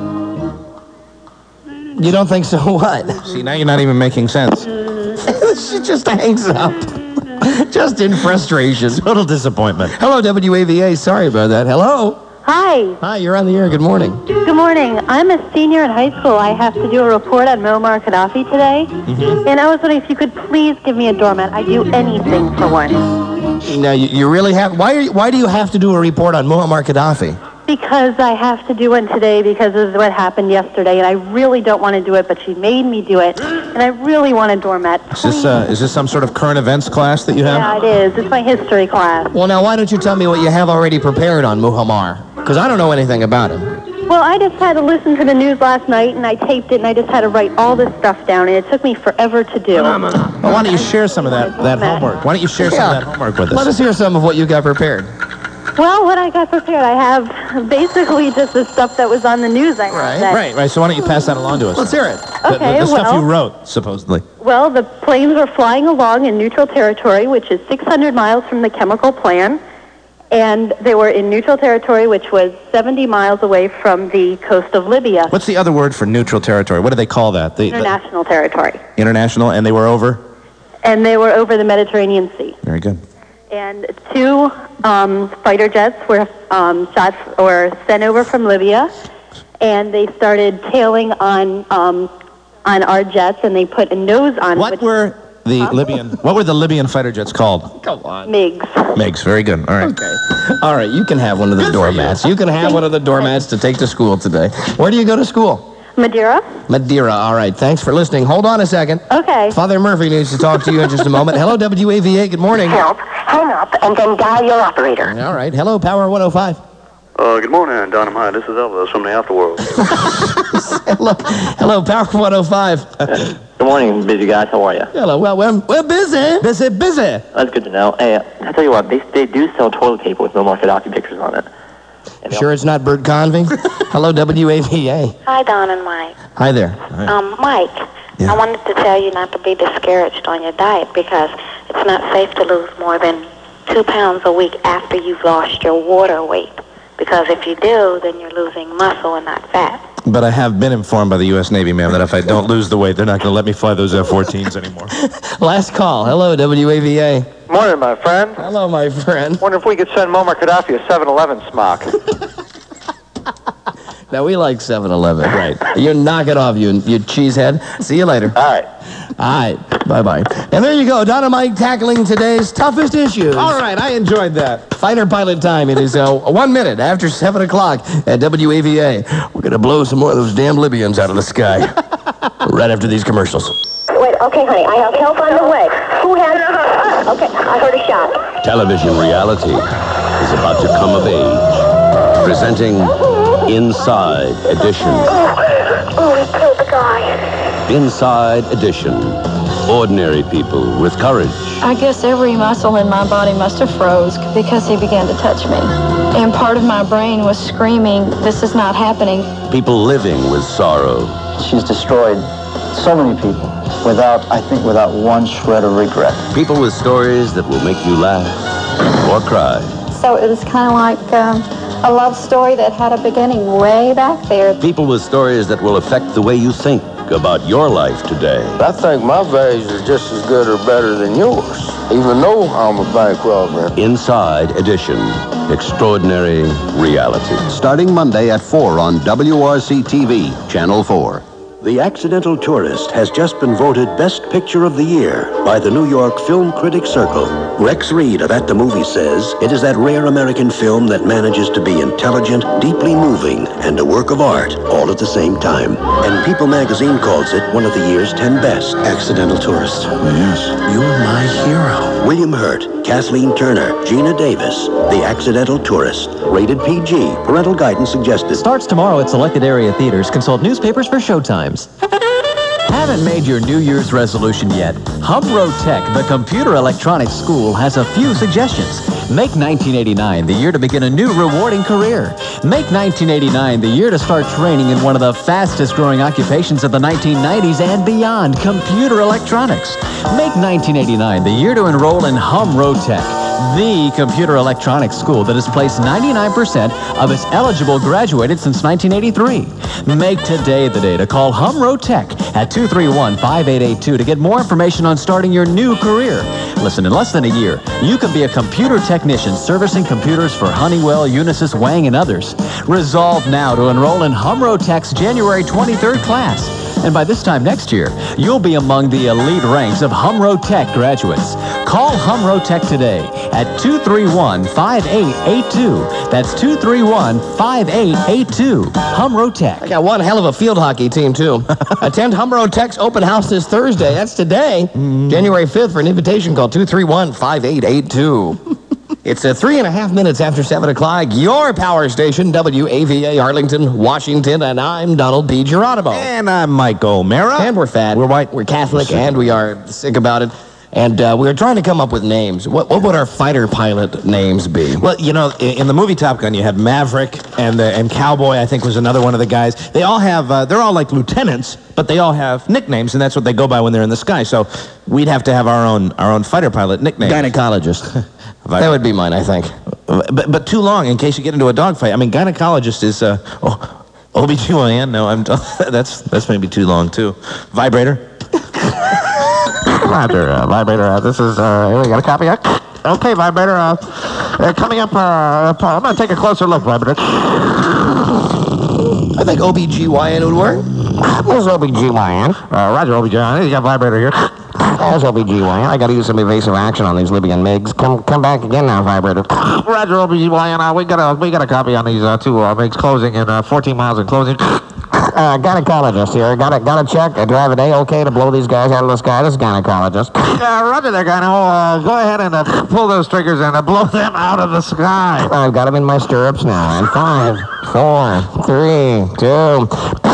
[SPEAKER 1] You don't think so what?
[SPEAKER 2] See, now you're not even making sense.
[SPEAKER 1] She just hangs up. Just in frustration.
[SPEAKER 2] Total disappointment.
[SPEAKER 1] Hello, W A V A. Sorry about that. Hello?
[SPEAKER 17] Hi.
[SPEAKER 1] Hi, you're on the air. Good morning.
[SPEAKER 17] Good morning. I'm a senior in high school. I have to do a report on Muammar Gaddafi today.
[SPEAKER 1] Mm-hmm.
[SPEAKER 17] And I was wondering if you could please give me a doormat. I'd do anything for one.
[SPEAKER 1] Now, you, you really have... Why, are you, why do you have to do a report on Muammar Gaddafi?
[SPEAKER 17] Because I have to do one today because of what happened yesterday, and I really don't want to do it, but she made me do it, and I really want a doormat.
[SPEAKER 2] Is this, uh, is this some sort of current events class that you have?
[SPEAKER 17] Yeah, it is. It's my history class.
[SPEAKER 1] Well, now, why don't you tell me what you have already prepared on Muammar? Because I don't know anything about him.
[SPEAKER 17] Well, I just had to listen to the news last night, and I taped it, and I just had to write all this stuff down, and it took me forever to do.
[SPEAKER 2] Well, why don't you share some of that, that homework? Why don't you share some
[SPEAKER 1] Yeah.
[SPEAKER 2] of that homework with us?
[SPEAKER 1] Let us hear some of what you got prepared.
[SPEAKER 17] Well, what I got prepared, I have basically just the stuff that was on the news. I
[SPEAKER 1] Right,
[SPEAKER 17] that,
[SPEAKER 2] Right, right. So why don't you pass that along to us?
[SPEAKER 1] Let's hear it.
[SPEAKER 2] The, the,
[SPEAKER 17] Okay,
[SPEAKER 2] the stuff
[SPEAKER 17] well-
[SPEAKER 2] you wrote, supposedly.
[SPEAKER 17] Well, the planes were flying along in neutral territory, which is six hundred miles from the chemical plant, and they were in neutral territory, which was seventy miles away from the coast of Libya.
[SPEAKER 2] What's the other word for neutral territory? What do they call that? The, the
[SPEAKER 17] International territory.
[SPEAKER 2] international, and they were over?
[SPEAKER 17] And they were over the Mediterranean Sea.
[SPEAKER 2] Very good.
[SPEAKER 17] And two um, fighter jets were um, shot or sent over from Libya, and they started tailing on um, on our jets, and they put a nose on.
[SPEAKER 2] What
[SPEAKER 17] which,
[SPEAKER 2] were the
[SPEAKER 17] Huh?
[SPEAKER 2] Libyan? What were the Libyan fighter jets called?
[SPEAKER 1] Come on.
[SPEAKER 17] MiGs.
[SPEAKER 2] MiGs. Very good. All right.
[SPEAKER 1] Okay. All right, you can have one of the doormats. You can have one of the doormats to take to school today. Where do you go to school?
[SPEAKER 17] Madeira.
[SPEAKER 1] Madeira. All right. Thanks for listening. Hold on a second.
[SPEAKER 17] Okay.
[SPEAKER 1] Father Murphy needs to talk to you in just a moment. Hello, W A V A. Good morning.
[SPEAKER 6] Help, hang up, and then dial your operator.
[SPEAKER 1] All right. Hello, Power one oh five.
[SPEAKER 18] Uh, good morning, Dynamite. This is Elvis from the Afterworld.
[SPEAKER 1] Hello, hello, Power one oh five.
[SPEAKER 19] Good morning, busy guys. How are you?
[SPEAKER 1] Hello. Well, we're, we're busy. Busy, busy.
[SPEAKER 19] That's good to know. Hey, I tell you what, they they do sell toilet paper with Muammar Gaddafi pictures on it.
[SPEAKER 1] Sure it's not Bert Convey? Hello, W A V A.
[SPEAKER 20] Hi, Don and Mike.
[SPEAKER 1] Hi there.
[SPEAKER 20] Um, Mike, I wanted to tell you not to be discouraged on your diet because it's not safe to lose more than two pounds a week after you've lost your water weight. Because if you do, then you're losing muscle and not fat.
[SPEAKER 2] But I have been informed by the U S Navy, ma'am, that if I don't lose the weight, they're not going to let me fly those F fourteens anymore.
[SPEAKER 1] Last call. Hello, W A V A.
[SPEAKER 16] Morning, my friend.
[SPEAKER 1] Hello, my friend.
[SPEAKER 16] Wonder if we could send Muammar Gaddafi a seven eleven smock.
[SPEAKER 1] Now, we like seven eleven. Right. You knock it off, you, you cheesehead. See you later.
[SPEAKER 16] All right.
[SPEAKER 1] All right. Bye-bye. And there you go. Don and Mike tackling today's toughest issues.
[SPEAKER 2] All right. I enjoyed that.
[SPEAKER 1] Fighter pilot time. It is uh, one minute after seven o'clock at W A V A. We're going to blow some more of those damn Libyans out of the sky right after these commercials.
[SPEAKER 6] Wait, okay, honey, I have help on the way. Who has... Okay, I heard a shot.
[SPEAKER 21] Television reality is about to come of age. Presenting Inside Edition.
[SPEAKER 6] Oh, oh, he killed the guy.
[SPEAKER 21] Inside Edition. Ordinary people with courage.
[SPEAKER 22] I guess every muscle in my body must have froze because he began to touch me. And part of my brain was screaming, this is not happening.
[SPEAKER 21] People living with sorrow.
[SPEAKER 23] She's destroyed so many people without, I think, without one shred of regret.
[SPEAKER 21] People with stories that will make you laugh or cry.
[SPEAKER 22] So it was kind of like um, a love story that had a beginning way back there.
[SPEAKER 21] People with stories that will affect the way you think about your life today.
[SPEAKER 24] I think my values are just as good or better than yours, even though I'm a bank robber.
[SPEAKER 21] Inside Edition. Extraordinary Reality. Starting Monday at four on W R C T V, Channel four.
[SPEAKER 5] The Accidental Tourist has just been voted Best Picture of the Year by the New York Film Critics Circle. Rex Reed of At the Movie says it is that rare American film that manages to be intelligent, deeply moving, and a work of art all at the same time. And People magazine calls it one of the year's ten best. Accidental Tourist. Yes. You're my hero. William Hurt, Kathleen Turner, Gina Davis. The Accidental Tourist. Rated P G. Parental guidance suggested.
[SPEAKER 7] Starts tomorrow at selected area theaters. Consult newspapers for showtimes. Haven't made your New Year's resolution yet? Humro Tech, the computer electronics school, has a few suggestions. Make nineteen eighty-nine the year to begin a new rewarding career. Make nineteen eighty-nine the year to start training in one of the fastest growing occupations of the nineteen nineties and beyond, computer electronics. Make nineteen eighty-nine the year to enroll in Humro Tech, the computer electronics school that has placed ninety-nine percent of its eligible graduated since nineteen eighty-three. Make today the day to call Humro Tech at two three one, five eight eight two to get more information on starting your new career. Listen, in less than a year, you can be a computer technician servicing computers for Honeywell, Unisys, Wang, and others. Resolve now to enroll in Humro Tech's January twenty-third class. And by this time next year, you'll be among the elite ranks of Humro Tech graduates. Call Humro Tech today at two three one, five eight eight two. That's two three one, five eight eight two. Humro Tech.
[SPEAKER 1] I got one hell of a field hockey team, too. Attend Humro Tech's open house this Thursday. That's today, mm. January fifth, for an invitation. Call two three one, five eight eight two. It's uh, three and a half minutes after seven o'clock. Your power station, W A V A, Arlington, Washington, and I'm Donald P. Geronimo.
[SPEAKER 2] And I'm Mike O'Mara.
[SPEAKER 1] And we're fat.
[SPEAKER 2] We're white.
[SPEAKER 1] We're Catholic, and we are sick about it. And uh, we were trying to come up with names. What, what would our fighter pilot names be?
[SPEAKER 2] Well, you know, in, in the movie Top Gun, you had Maverick and uh, and Cowboy, I think, was another one of the guys. They all have, uh, they're all like lieutenants, but they all have nicknames, and that's what they go by when they're in the sky. So we'd have to have our own our own fighter pilot nickname.
[SPEAKER 1] Gynecologist. That would be mine, I think.
[SPEAKER 2] But but too long in case you get into a dogfight. I mean, gynecologist is uh, oh, O B G Y N. No, I'm that's that's maybe too long too. Vibrator.
[SPEAKER 15] Roger, uh, vibrator. Uh, this is uh, here we got a copy. Uh, okay, vibrator. Uh, uh, coming up. Uh, I'm gonna take a closer look, vibrator.
[SPEAKER 1] I think O B G Y N would work.
[SPEAKER 15] There's O B G Y N. Uh, Roger, O B G Y N. You got vibrator here. There's O B G Y N. I got to use some evasive action on these Libyan MiGs. Come, come back again now, vibrator. Roger, O B G Y N. Uh, we got a, we got a copy on these uh, two uh, MiGs closing in uh, fourteen miles and closing. Uh, gynecologist here. Got to, got to check. Uh, drive a day okay to blow these guys out of the sky. This is gynecologist. Uh, Roger there, gyno. Uh, go ahead and uh, pull those triggers and uh, blow them out of the sky. I've got them in my stirrups now. And five, four, three, two.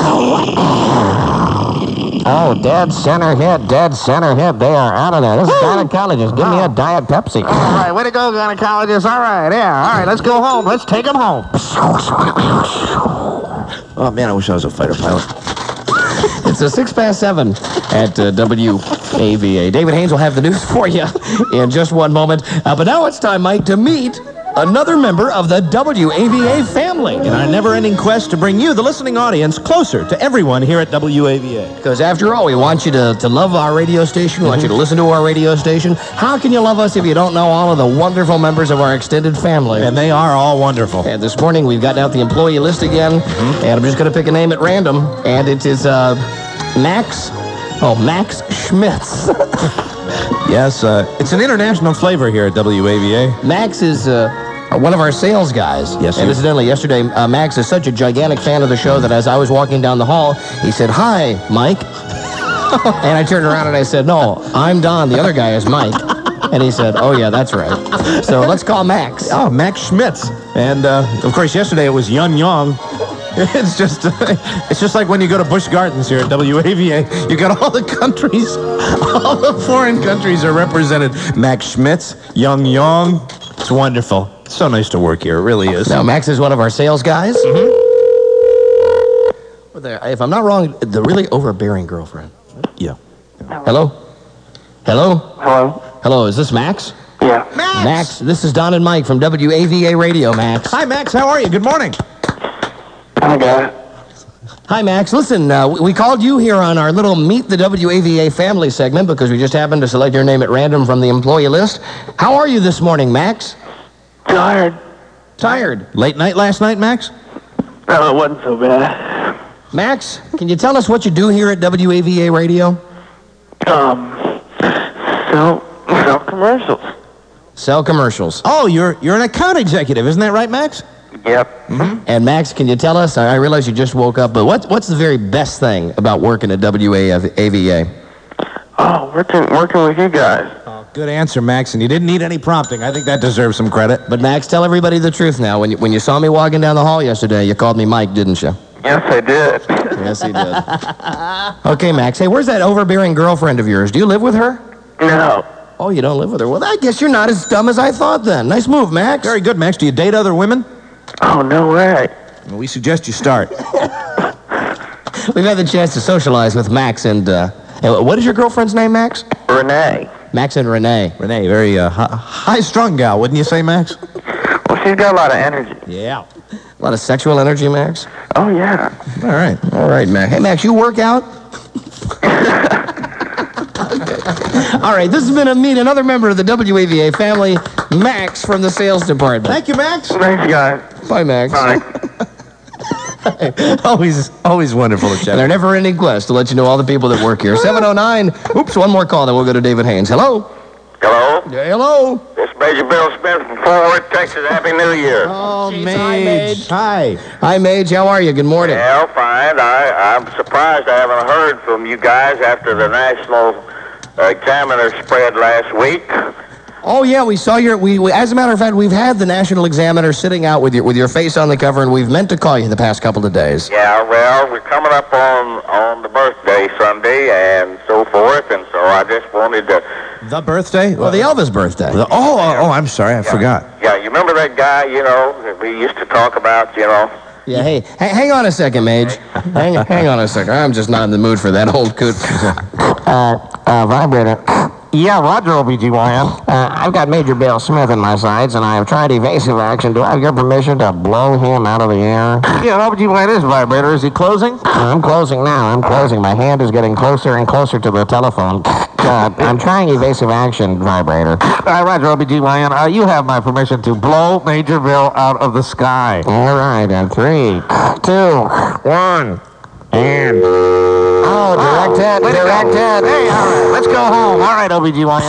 [SPEAKER 15] Oh, dead center hit, dead center hit. They are out of there. This is gynecologist. Give me a Diet Pepsi. All right, way to go, gynecologist. All right, yeah. All right, let's go home. Let's take him home.
[SPEAKER 2] Oh, man, I wish I was a fighter pilot.
[SPEAKER 1] It's a six past seven at uh, W A V A. David Haynes will have the news for you in just one moment. Uh, but now it's time, Mike, to meet another member of the W A V A family.
[SPEAKER 2] In our never-ending quest to bring you, the listening audience, closer to everyone here at W A V A.
[SPEAKER 1] Because after all, we want you to, to love our radio station. We want you to listen to our radio station. How can you love us if you don't know all of the wonderful members of our extended family?
[SPEAKER 2] And they are all wonderful.
[SPEAKER 1] And this morning, we've gotten out the employee list again. Mm-hmm. And I'm just going to pick a name at random. And it is uh, Max, oh, Max Schmitz.
[SPEAKER 2] Yes, uh, it's an international flavor here at W A V A.
[SPEAKER 1] Max is uh, one of our sales guys.
[SPEAKER 2] Yes,
[SPEAKER 1] and incidentally, yesterday, uh, Max is such a gigantic fan of the show that as I was walking down the hall, he said, "Hi, Mike." And I turned around and I said, "No, I'm Don. The other guy is Mike." And he said, "Oh, yeah, that's right." So let's call Max.
[SPEAKER 2] Oh, Max Schmitz. And, uh, of course, yesterday it was Yun Yong. It's just it's just like when you go to Busch Gardens here at W A V A. You got all the countries, all the foreign countries are represented. Max Schmitz, Young Yong. It's wonderful. It's so nice to work here. It really is.
[SPEAKER 1] Now, Max is one of our sales guys.
[SPEAKER 2] Mm-hmm.
[SPEAKER 1] If I'm not wrong, the really overbearing girlfriend.
[SPEAKER 2] Yeah.
[SPEAKER 1] Hello? Hello?
[SPEAKER 8] Hello?
[SPEAKER 1] Hello, is this Max?
[SPEAKER 8] Yeah.
[SPEAKER 2] Max!
[SPEAKER 1] Max, this is Don and Mike from W A V A Radio, Max.
[SPEAKER 2] Hi, Max. How are you? Good morning.
[SPEAKER 8] Hi, guy.
[SPEAKER 1] Hi, Max. Listen, uh, we called you here on our little Meet the W A V A family segment because we just happened to select your name at random from the employee list. How are you this morning, Max?
[SPEAKER 8] Tired.
[SPEAKER 1] Tired?
[SPEAKER 2] Late night last night, Max?
[SPEAKER 8] No, it wasn't so bad.
[SPEAKER 1] Max, can you tell us what you do here at W A V A Radio?
[SPEAKER 24] Um, sell, sell commercials.
[SPEAKER 1] Sell commercials.
[SPEAKER 2] Oh, you're you're an account executive, isn't that right, Max?
[SPEAKER 24] Yep.
[SPEAKER 1] Mm-hmm. And Max, can you tell us, I realize you just woke up, but what, what's the very best thing about working at W A V A?
[SPEAKER 24] Oh, working, working with you guys.
[SPEAKER 2] Oh, good answer, Max, and you didn't need any prompting. I think that deserves some credit.
[SPEAKER 1] But Max, tell everybody the truth now. When you, when you saw me walking down the hall yesterday, you called me Mike, didn't you?
[SPEAKER 24] Yes, I did.
[SPEAKER 1] Yes, he did. Okay, Max, hey, where's that overbearing girlfriend of yours? Do you live with her?
[SPEAKER 24] No.
[SPEAKER 1] Oh, you don't live with her? Well, I guess you're not as dumb as I thought then. Nice move, Max.
[SPEAKER 2] Very good, Max. Do you date other women?
[SPEAKER 24] Oh, no way.
[SPEAKER 2] Well, we suggest you start.
[SPEAKER 1] We've had the chance to socialize with Max and, uh, and what is your girlfriend's name, Max?
[SPEAKER 24] Renee.
[SPEAKER 1] Max and Renee.
[SPEAKER 2] Renee, very uh, high-strung gal, wouldn't you say, Max?
[SPEAKER 24] Well, she's got a lot of energy.
[SPEAKER 2] Yeah.
[SPEAKER 1] A lot of sexual energy, Max?
[SPEAKER 24] Oh, yeah.
[SPEAKER 1] All right. All right, Max. Hey, Max, you work out? All right, this has been a meet another member of the W A V A family, Max from the sales department.
[SPEAKER 2] Thank you, Max.
[SPEAKER 24] Thanks, guys.
[SPEAKER 1] Bye, Max.
[SPEAKER 24] Bye.
[SPEAKER 2] always, always wonderful to chat.
[SPEAKER 1] And they're never-ending quest to let you know all the people that work here. seven oh nine. Oops, one more call, then we'll go to David Haynes. Hello?
[SPEAKER 18] Hello?
[SPEAKER 1] Yeah, hello?
[SPEAKER 18] This is Major Bill Smith from Fort Worth, Texas. Happy New Year.
[SPEAKER 2] Oh,
[SPEAKER 1] Jeez,
[SPEAKER 2] Mage.
[SPEAKER 1] hi, Mage.
[SPEAKER 2] Hi.
[SPEAKER 1] Hi, Mage. How are you? Good morning.
[SPEAKER 18] Well, fine. I, I'm surprised I haven't heard from you guys after the National Examiner spread last week.
[SPEAKER 1] Oh yeah, we saw your. We, we as a matter of fact, we've had the National Examiner sitting out with your with your face on the cover, and we've meant to call you the past couple of days.
[SPEAKER 18] Yeah, well, we're coming up on on the birthday Sunday and so forth, and so I just wanted to.
[SPEAKER 2] The birthday?
[SPEAKER 1] Well, the Elvis birthday.
[SPEAKER 2] The, oh, oh, oh, I'm sorry, I
[SPEAKER 18] yeah.
[SPEAKER 2] forgot.
[SPEAKER 18] Yeah, you remember that guy? You know, that we used to talk about. You know.
[SPEAKER 1] Yeah. Hey, hey hang on a second, Mage. hang hang on a second. I'm just not in the mood for that old coot.
[SPEAKER 15] Uh, uh, vibrator. Yeah, Roger, O B G Y N. Uh, I've got Major Bill Smith in my sights, and I have tried evasive action. Do I have your permission to blow him out of the air?
[SPEAKER 23] Yeah, O B G Y N is vibrator. Is he closing?
[SPEAKER 15] Uh, I'm closing now. I'm closing. My hand is getting closer and closer to the telephone. Uh, I'm trying evasive action, vibrator.
[SPEAKER 23] Uh, Roger, O B G Y N. Uh, you have my permission to blow Major Bill out of the sky.
[SPEAKER 15] All right, and three, two, one, and... Oh, direct hit,
[SPEAKER 23] Way to
[SPEAKER 15] direct
[SPEAKER 23] go.
[SPEAKER 15] hit.
[SPEAKER 23] Hey, all right, let's go home. All right, O B G Y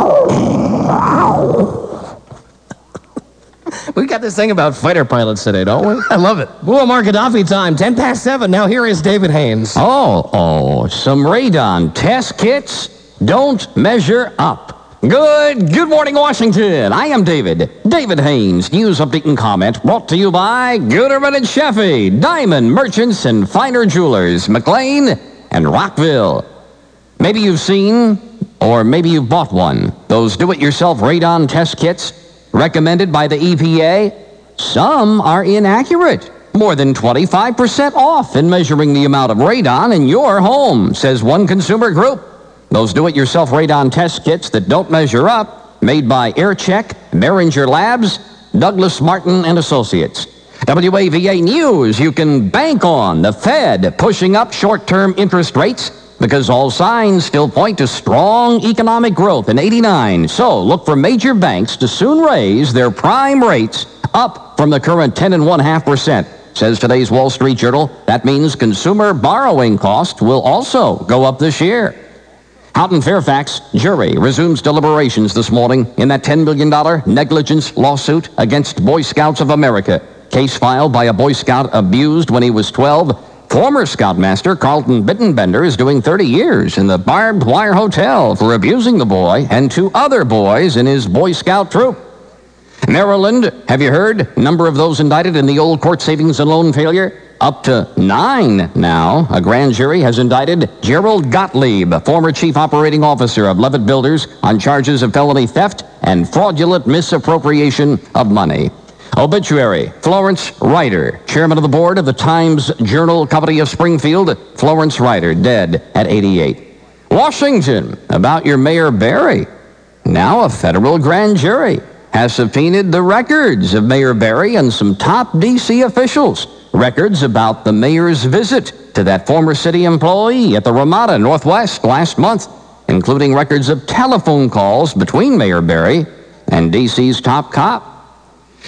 [SPEAKER 23] N.
[SPEAKER 1] We got this thing about fighter pilots today, don't we? I love it. Muammar Gaddafi time, ten past seven. Now here is David Haynes.
[SPEAKER 10] Oh, oh, some radon test kits don't measure up. Good, good morning, Washington. I am David, David Haynes. News update and comment brought to you by Gooderman and Sheffy, Diamond Merchants and Finer Jewelers, McLean and Rockville. Maybe you've seen, or maybe you've bought one, those do-it-yourself radon test kits recommended by the E P A. Some are inaccurate. More than twenty-five percent off in measuring the amount of radon in your home, says one consumer group. Those do-it-yourself radon test kits that don't measure up, made by AirCheck, Behringer Labs, Douglas Martin and Associates. W A V A News, you can bank on the Fed pushing up short-term interest rates because all signs still point to strong economic growth in eighty-nine. So look for major banks to soon raise their prime rates up from the current ten and one half percent. Says today's Wall Street Journal. That means consumer borrowing costs will also go up this year. Houghton Fairfax jury resumes deliberations this morning in that ten million dollars negligence lawsuit against Boy Scouts of America. Case filed by a Boy Scout abused when he was twelve. Former Scoutmaster Carlton Bittenbender is doing thirty years in the Barbed Wire Hotel for abusing the boy and two other boys in his Boy Scout troop. Maryland, have you heard? Number of those indicted in the old court savings and loan failure? Up to nine now. A grand jury has indicted Gerald Gottlieb, former chief operating officer of Levitt Builders, on charges of felony theft and fraudulent misappropriation of money. Obituary, Florence Ryder, chairman of the board of the Times Journal Company of Springfield. Florence Ryder, dead at eighty-eight. Washington, about your Mayor Barry. Now a federal grand jury has subpoenaed the records of Mayor Barry and some top D C officials. Records about the mayor's visit to that former city employee at the Ramada Northwest last month, including records of telephone calls between Mayor Barry and D C's top cop.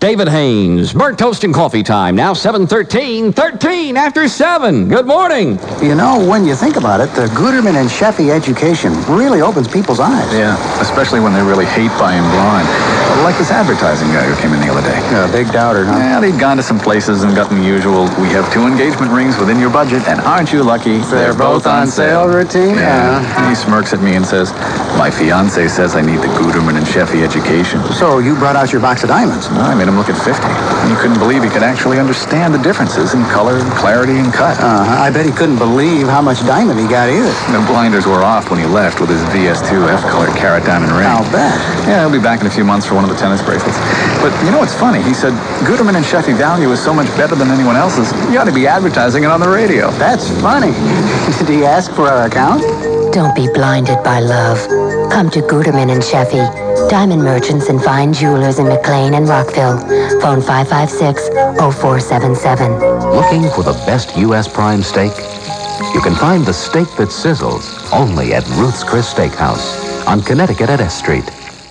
[SPEAKER 10] David Haynes. Burt Toast and Coffee Time. Now seven thirteen, thirteen after seven. Good morning.
[SPEAKER 4] You know, when you think about it, the Guterman and Sheffy education really opens people's eyes.
[SPEAKER 9] Yeah, especially when they really hate buying blind. Like this advertising guy who came in the other day.
[SPEAKER 4] Yeah, big doubter, huh?
[SPEAKER 9] Yeah, they'd gone to some places and gotten the usual, we have two engagement rings within your budget, and aren't you lucky?
[SPEAKER 4] They're, They're both on sale routine?
[SPEAKER 9] Yeah. yeah. He smirks at me and says, my fiance says I need the Guterman and Sheffy education.
[SPEAKER 4] So you brought out your box of diamonds?
[SPEAKER 9] No, I made him look at fifty. He couldn't believe he could actually understand the differences in color, clarity, and cut.
[SPEAKER 4] Uh-huh. I bet he couldn't believe how much diamond he got either.
[SPEAKER 9] The blinders were off when he left with his V S two F-colored carat diamond ring.
[SPEAKER 4] I'll bet.
[SPEAKER 9] Yeah, he'll be back in a few months for one of the tennis bracelets. But you know what's funny? He said, Guterman and Sheffy value is so much better than anyone else's, you ought to be advertising it on the radio.
[SPEAKER 4] That's funny. Did he ask for our account?
[SPEAKER 12] Don't be blinded by love. Come to Guterman and Sheffy, diamond merchants and fine jewelers in McLean and Rockville. Phone five five six, oh four seven seven.
[SPEAKER 21] Looking for the best U S prime steak? You can find the steak that sizzles only at Ruth's Chris Steakhouse on Connecticut at S Street.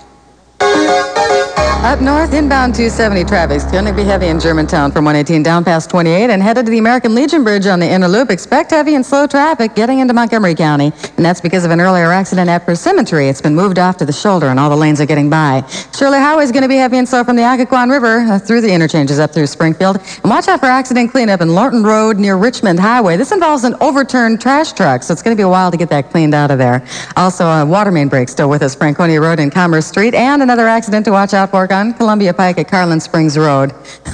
[SPEAKER 13] Up north, inbound two seventy traffic is going to be heavy in Germantown from one eighteen down past twenty-eight and headed to the American Legion Bridge on the inner loop. Expect heavy and slow traffic getting into Montgomery County, and that's because of an earlier accident at Persimetry. It's been moved off to the shoulder, and all the lanes are getting by. Shirley Highway is going to be heavy and slow from the Occoquan River uh, through the interchanges up through Springfield. And watch out for accident cleanup in Lorton Road near Richmond Highway. This involves an overturned trash truck, so it's going to be a while to get that cleaned out of there. Also, a water main break still with us, Franconia Road and Commerce Street, and another accident to watch out for on Columbia Pike at Carlin Springs Road.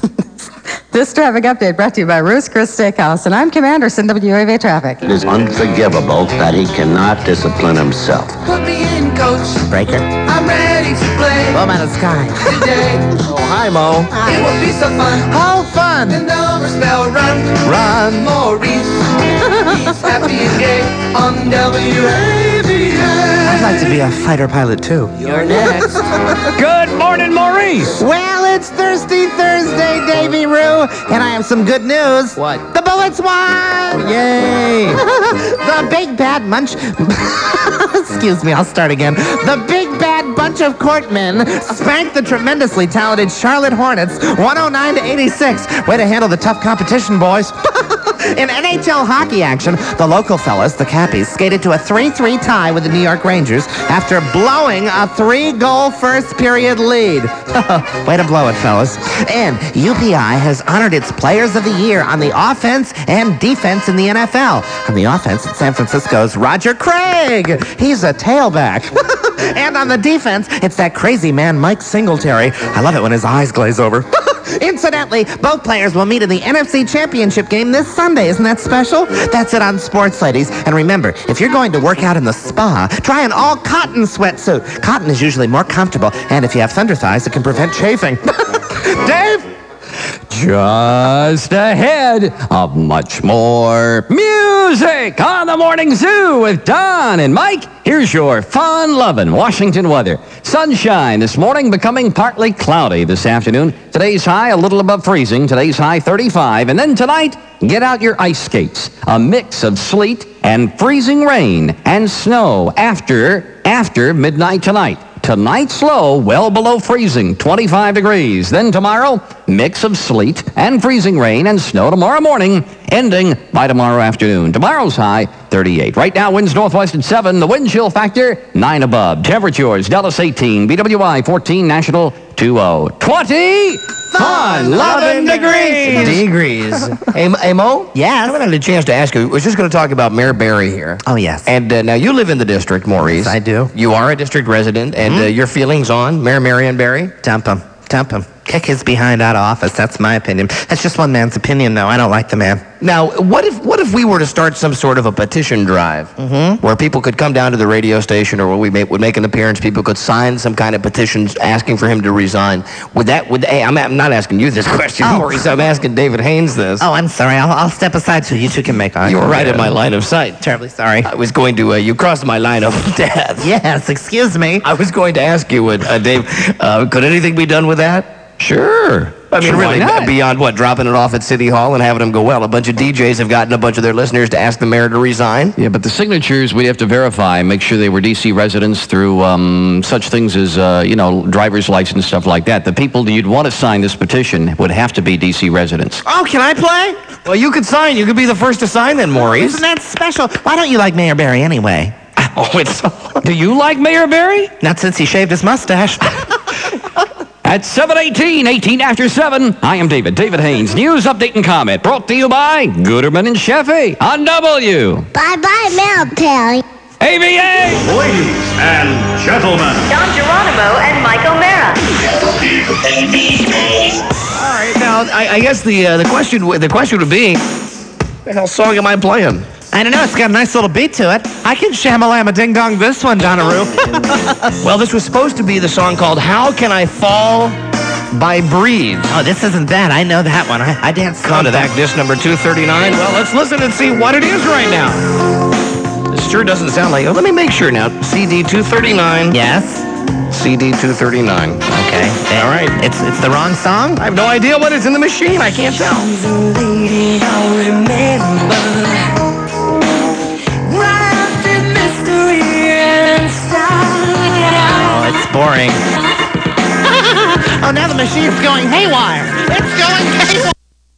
[SPEAKER 13] This traffic update brought to you by Ruth's Chris Steakhouse, and I'm Kim Anderson, W A V Traffic.
[SPEAKER 21] It is unforgivable that he cannot discipline himself.
[SPEAKER 25] Put me in, coach.
[SPEAKER 21] Breaker.
[SPEAKER 25] I'm ready to play.
[SPEAKER 21] Boom out of the sky.
[SPEAKER 25] Today.
[SPEAKER 1] Oh, hi, Mo.
[SPEAKER 25] It will be so fun.
[SPEAKER 21] How fun.
[SPEAKER 25] The numbers spell run.
[SPEAKER 21] Run.
[SPEAKER 25] Maurice. He's happy and gay on W A V A.
[SPEAKER 26] I'd like to be a fighter pilot, too.
[SPEAKER 25] You're next.
[SPEAKER 10] Good morning, Maurice.
[SPEAKER 26] Well, it's Thirsty Thursday, Davy Roo, and I have some good news.
[SPEAKER 1] What?
[SPEAKER 26] The Bullets won!
[SPEAKER 1] Yay!
[SPEAKER 26] The Big Bad Bunch... Excuse me, I'll start again. The Big Bad Bunch of Courtmen spanked the tremendously talented Charlotte Hornets one oh nine to eighty-six. Way to handle the tough competition, boys. In N H L hockey action, the local fellas, the Cappies, skated to a three three tie with the New York Rangers after blowing a three-goal first-period lead. Way to blow it, fellas. And U P I has honored its Players of the Year on the offense and defense in the N F L. On the offense, it's San Francisco's Roger Craig. He's a tailback. And on the defense, it's that crazy man, Mike Singletary. I love it when his eyes glaze over. Incidentally, both players will meet in the N F C Championship game this Sunday. Isn't that special? That's it on Sports, ladies. And remember, if you're going to work out in the spa, try an all-cotton sweatsuit. Cotton is usually more comfortable, and if you have thunder thighs, it can prevent chafing. Dave?
[SPEAKER 10] Just ahead of much more music on the Morning Zoo with Don and Mike. Here's your fun-loving Washington weather. Sunshine this morning, becoming partly cloudy this afternoon. Today's high a little above freezing. Today's high thirty-five. And then tonight, get out your ice skates. A mix of sleet and freezing rain and snow after, after midnight tonight. Tonight's low, well below freezing, twenty-five degrees. Then tomorrow, mix of sleet and freezing rain and snow tomorrow morning, ending by tomorrow afternoon. Tomorrow's high, thirty-eight. Right now, winds northwest at seven. The wind chill factor, nine above. Temperatures, Dallas eighteen, B W I fourteen, National two oh. twenty fun-loving degrees.
[SPEAKER 1] Degrees. Hey, hey, Mo?
[SPEAKER 26] Yes?
[SPEAKER 1] I haven't had a chance to ask you. I was just going to talk about Mayor Barry here.
[SPEAKER 26] Oh, yes.
[SPEAKER 1] And uh, now you live in the district, Maurice.
[SPEAKER 26] Yes, I do.
[SPEAKER 1] You are a district resident, and
[SPEAKER 26] Mm-hmm.
[SPEAKER 1] uh, your feelings on Mayor Marion Barry?
[SPEAKER 26] Dump him. Dump him. Kick his behind out of office. That's my opinion. That's just one man's opinion, though. I don't like the man.
[SPEAKER 1] Now, what if what if we were to start some sort of a petition drive
[SPEAKER 26] Mm-hmm.
[SPEAKER 1] where people could come down to the radio station, or where we make, would make an appearance, people could sign some kind of petitions asking for him to resign? Would that, would, hey, I'm, I'm not asking you this question,
[SPEAKER 26] Oh.
[SPEAKER 1] Maurice. I'm asking David Haynes this.
[SPEAKER 26] Oh, I'm sorry. I'll, I'll step aside so you two can make eye
[SPEAKER 1] You were right
[SPEAKER 26] contact.
[SPEAKER 1] in my line of sight.
[SPEAKER 26] Terribly sorry.
[SPEAKER 1] I was going to, uh, you crossed my line of death.
[SPEAKER 26] Yes, excuse me.
[SPEAKER 1] I was going to ask you, uh, uh, Dave, uh, could anything be done with that?
[SPEAKER 10] Sure.
[SPEAKER 1] I mean,
[SPEAKER 10] Sure, why
[SPEAKER 1] really,
[SPEAKER 10] not?
[SPEAKER 1] beyond what, dropping it off at City Hall and having them go, well, a bunch of D Js have gotten a bunch of their listeners to ask the mayor to resign.
[SPEAKER 10] Yeah, but the signatures we'd have to verify, make sure they were D C residents through um, such things as, uh, you know, driver's license, stuff like that. The people that you'd want to sign this petition would have to be D C residents.
[SPEAKER 26] Oh, can I play?
[SPEAKER 1] Well, you could sign. You could be the first to sign then, Maurice.
[SPEAKER 26] Isn't that special? Why don't you like Mayor Barry anyway?
[SPEAKER 1] Oh, it's...
[SPEAKER 10] Do you like Mayor Barry?
[SPEAKER 26] Not since he shaved his mustache.
[SPEAKER 10] At seven eighteen, eighteen after seven, I am David, David Haynes. News update and comment brought to you by Gooderman and Sheffy on W.
[SPEAKER 3] Bye-bye, Mel Pally.
[SPEAKER 10] A B A!
[SPEAKER 11] Ladies and gentlemen.
[SPEAKER 6] Don Geronimo and Mike O'Mara.
[SPEAKER 1] All right, now, I, I guess the uh, the question w- the question would be, what the hell song am I playing?
[SPEAKER 26] I don't know, it's got a nice little beat to it. I can shamalama ding dong this one, Donnaroo.
[SPEAKER 1] Well, this was supposed to be the song called How Can I Fall by Breathe.
[SPEAKER 26] Oh, this isn't bad. I know that one. I, I danced on to that.
[SPEAKER 1] Contact disc number two thirty-nine. Well, let's listen and see what it is right now. This sure doesn't sound like... Oh, let me make sure now. C D two thirty-nine.
[SPEAKER 26] Yes?
[SPEAKER 1] C D two thirty-nine.
[SPEAKER 26] Okay.
[SPEAKER 1] All right.
[SPEAKER 26] It's it's the wrong song?
[SPEAKER 1] I have no idea what is in the machine. I can't tell.
[SPEAKER 26] Oh, it's boring. Oh, now the machine's going haywire. It's going haywire.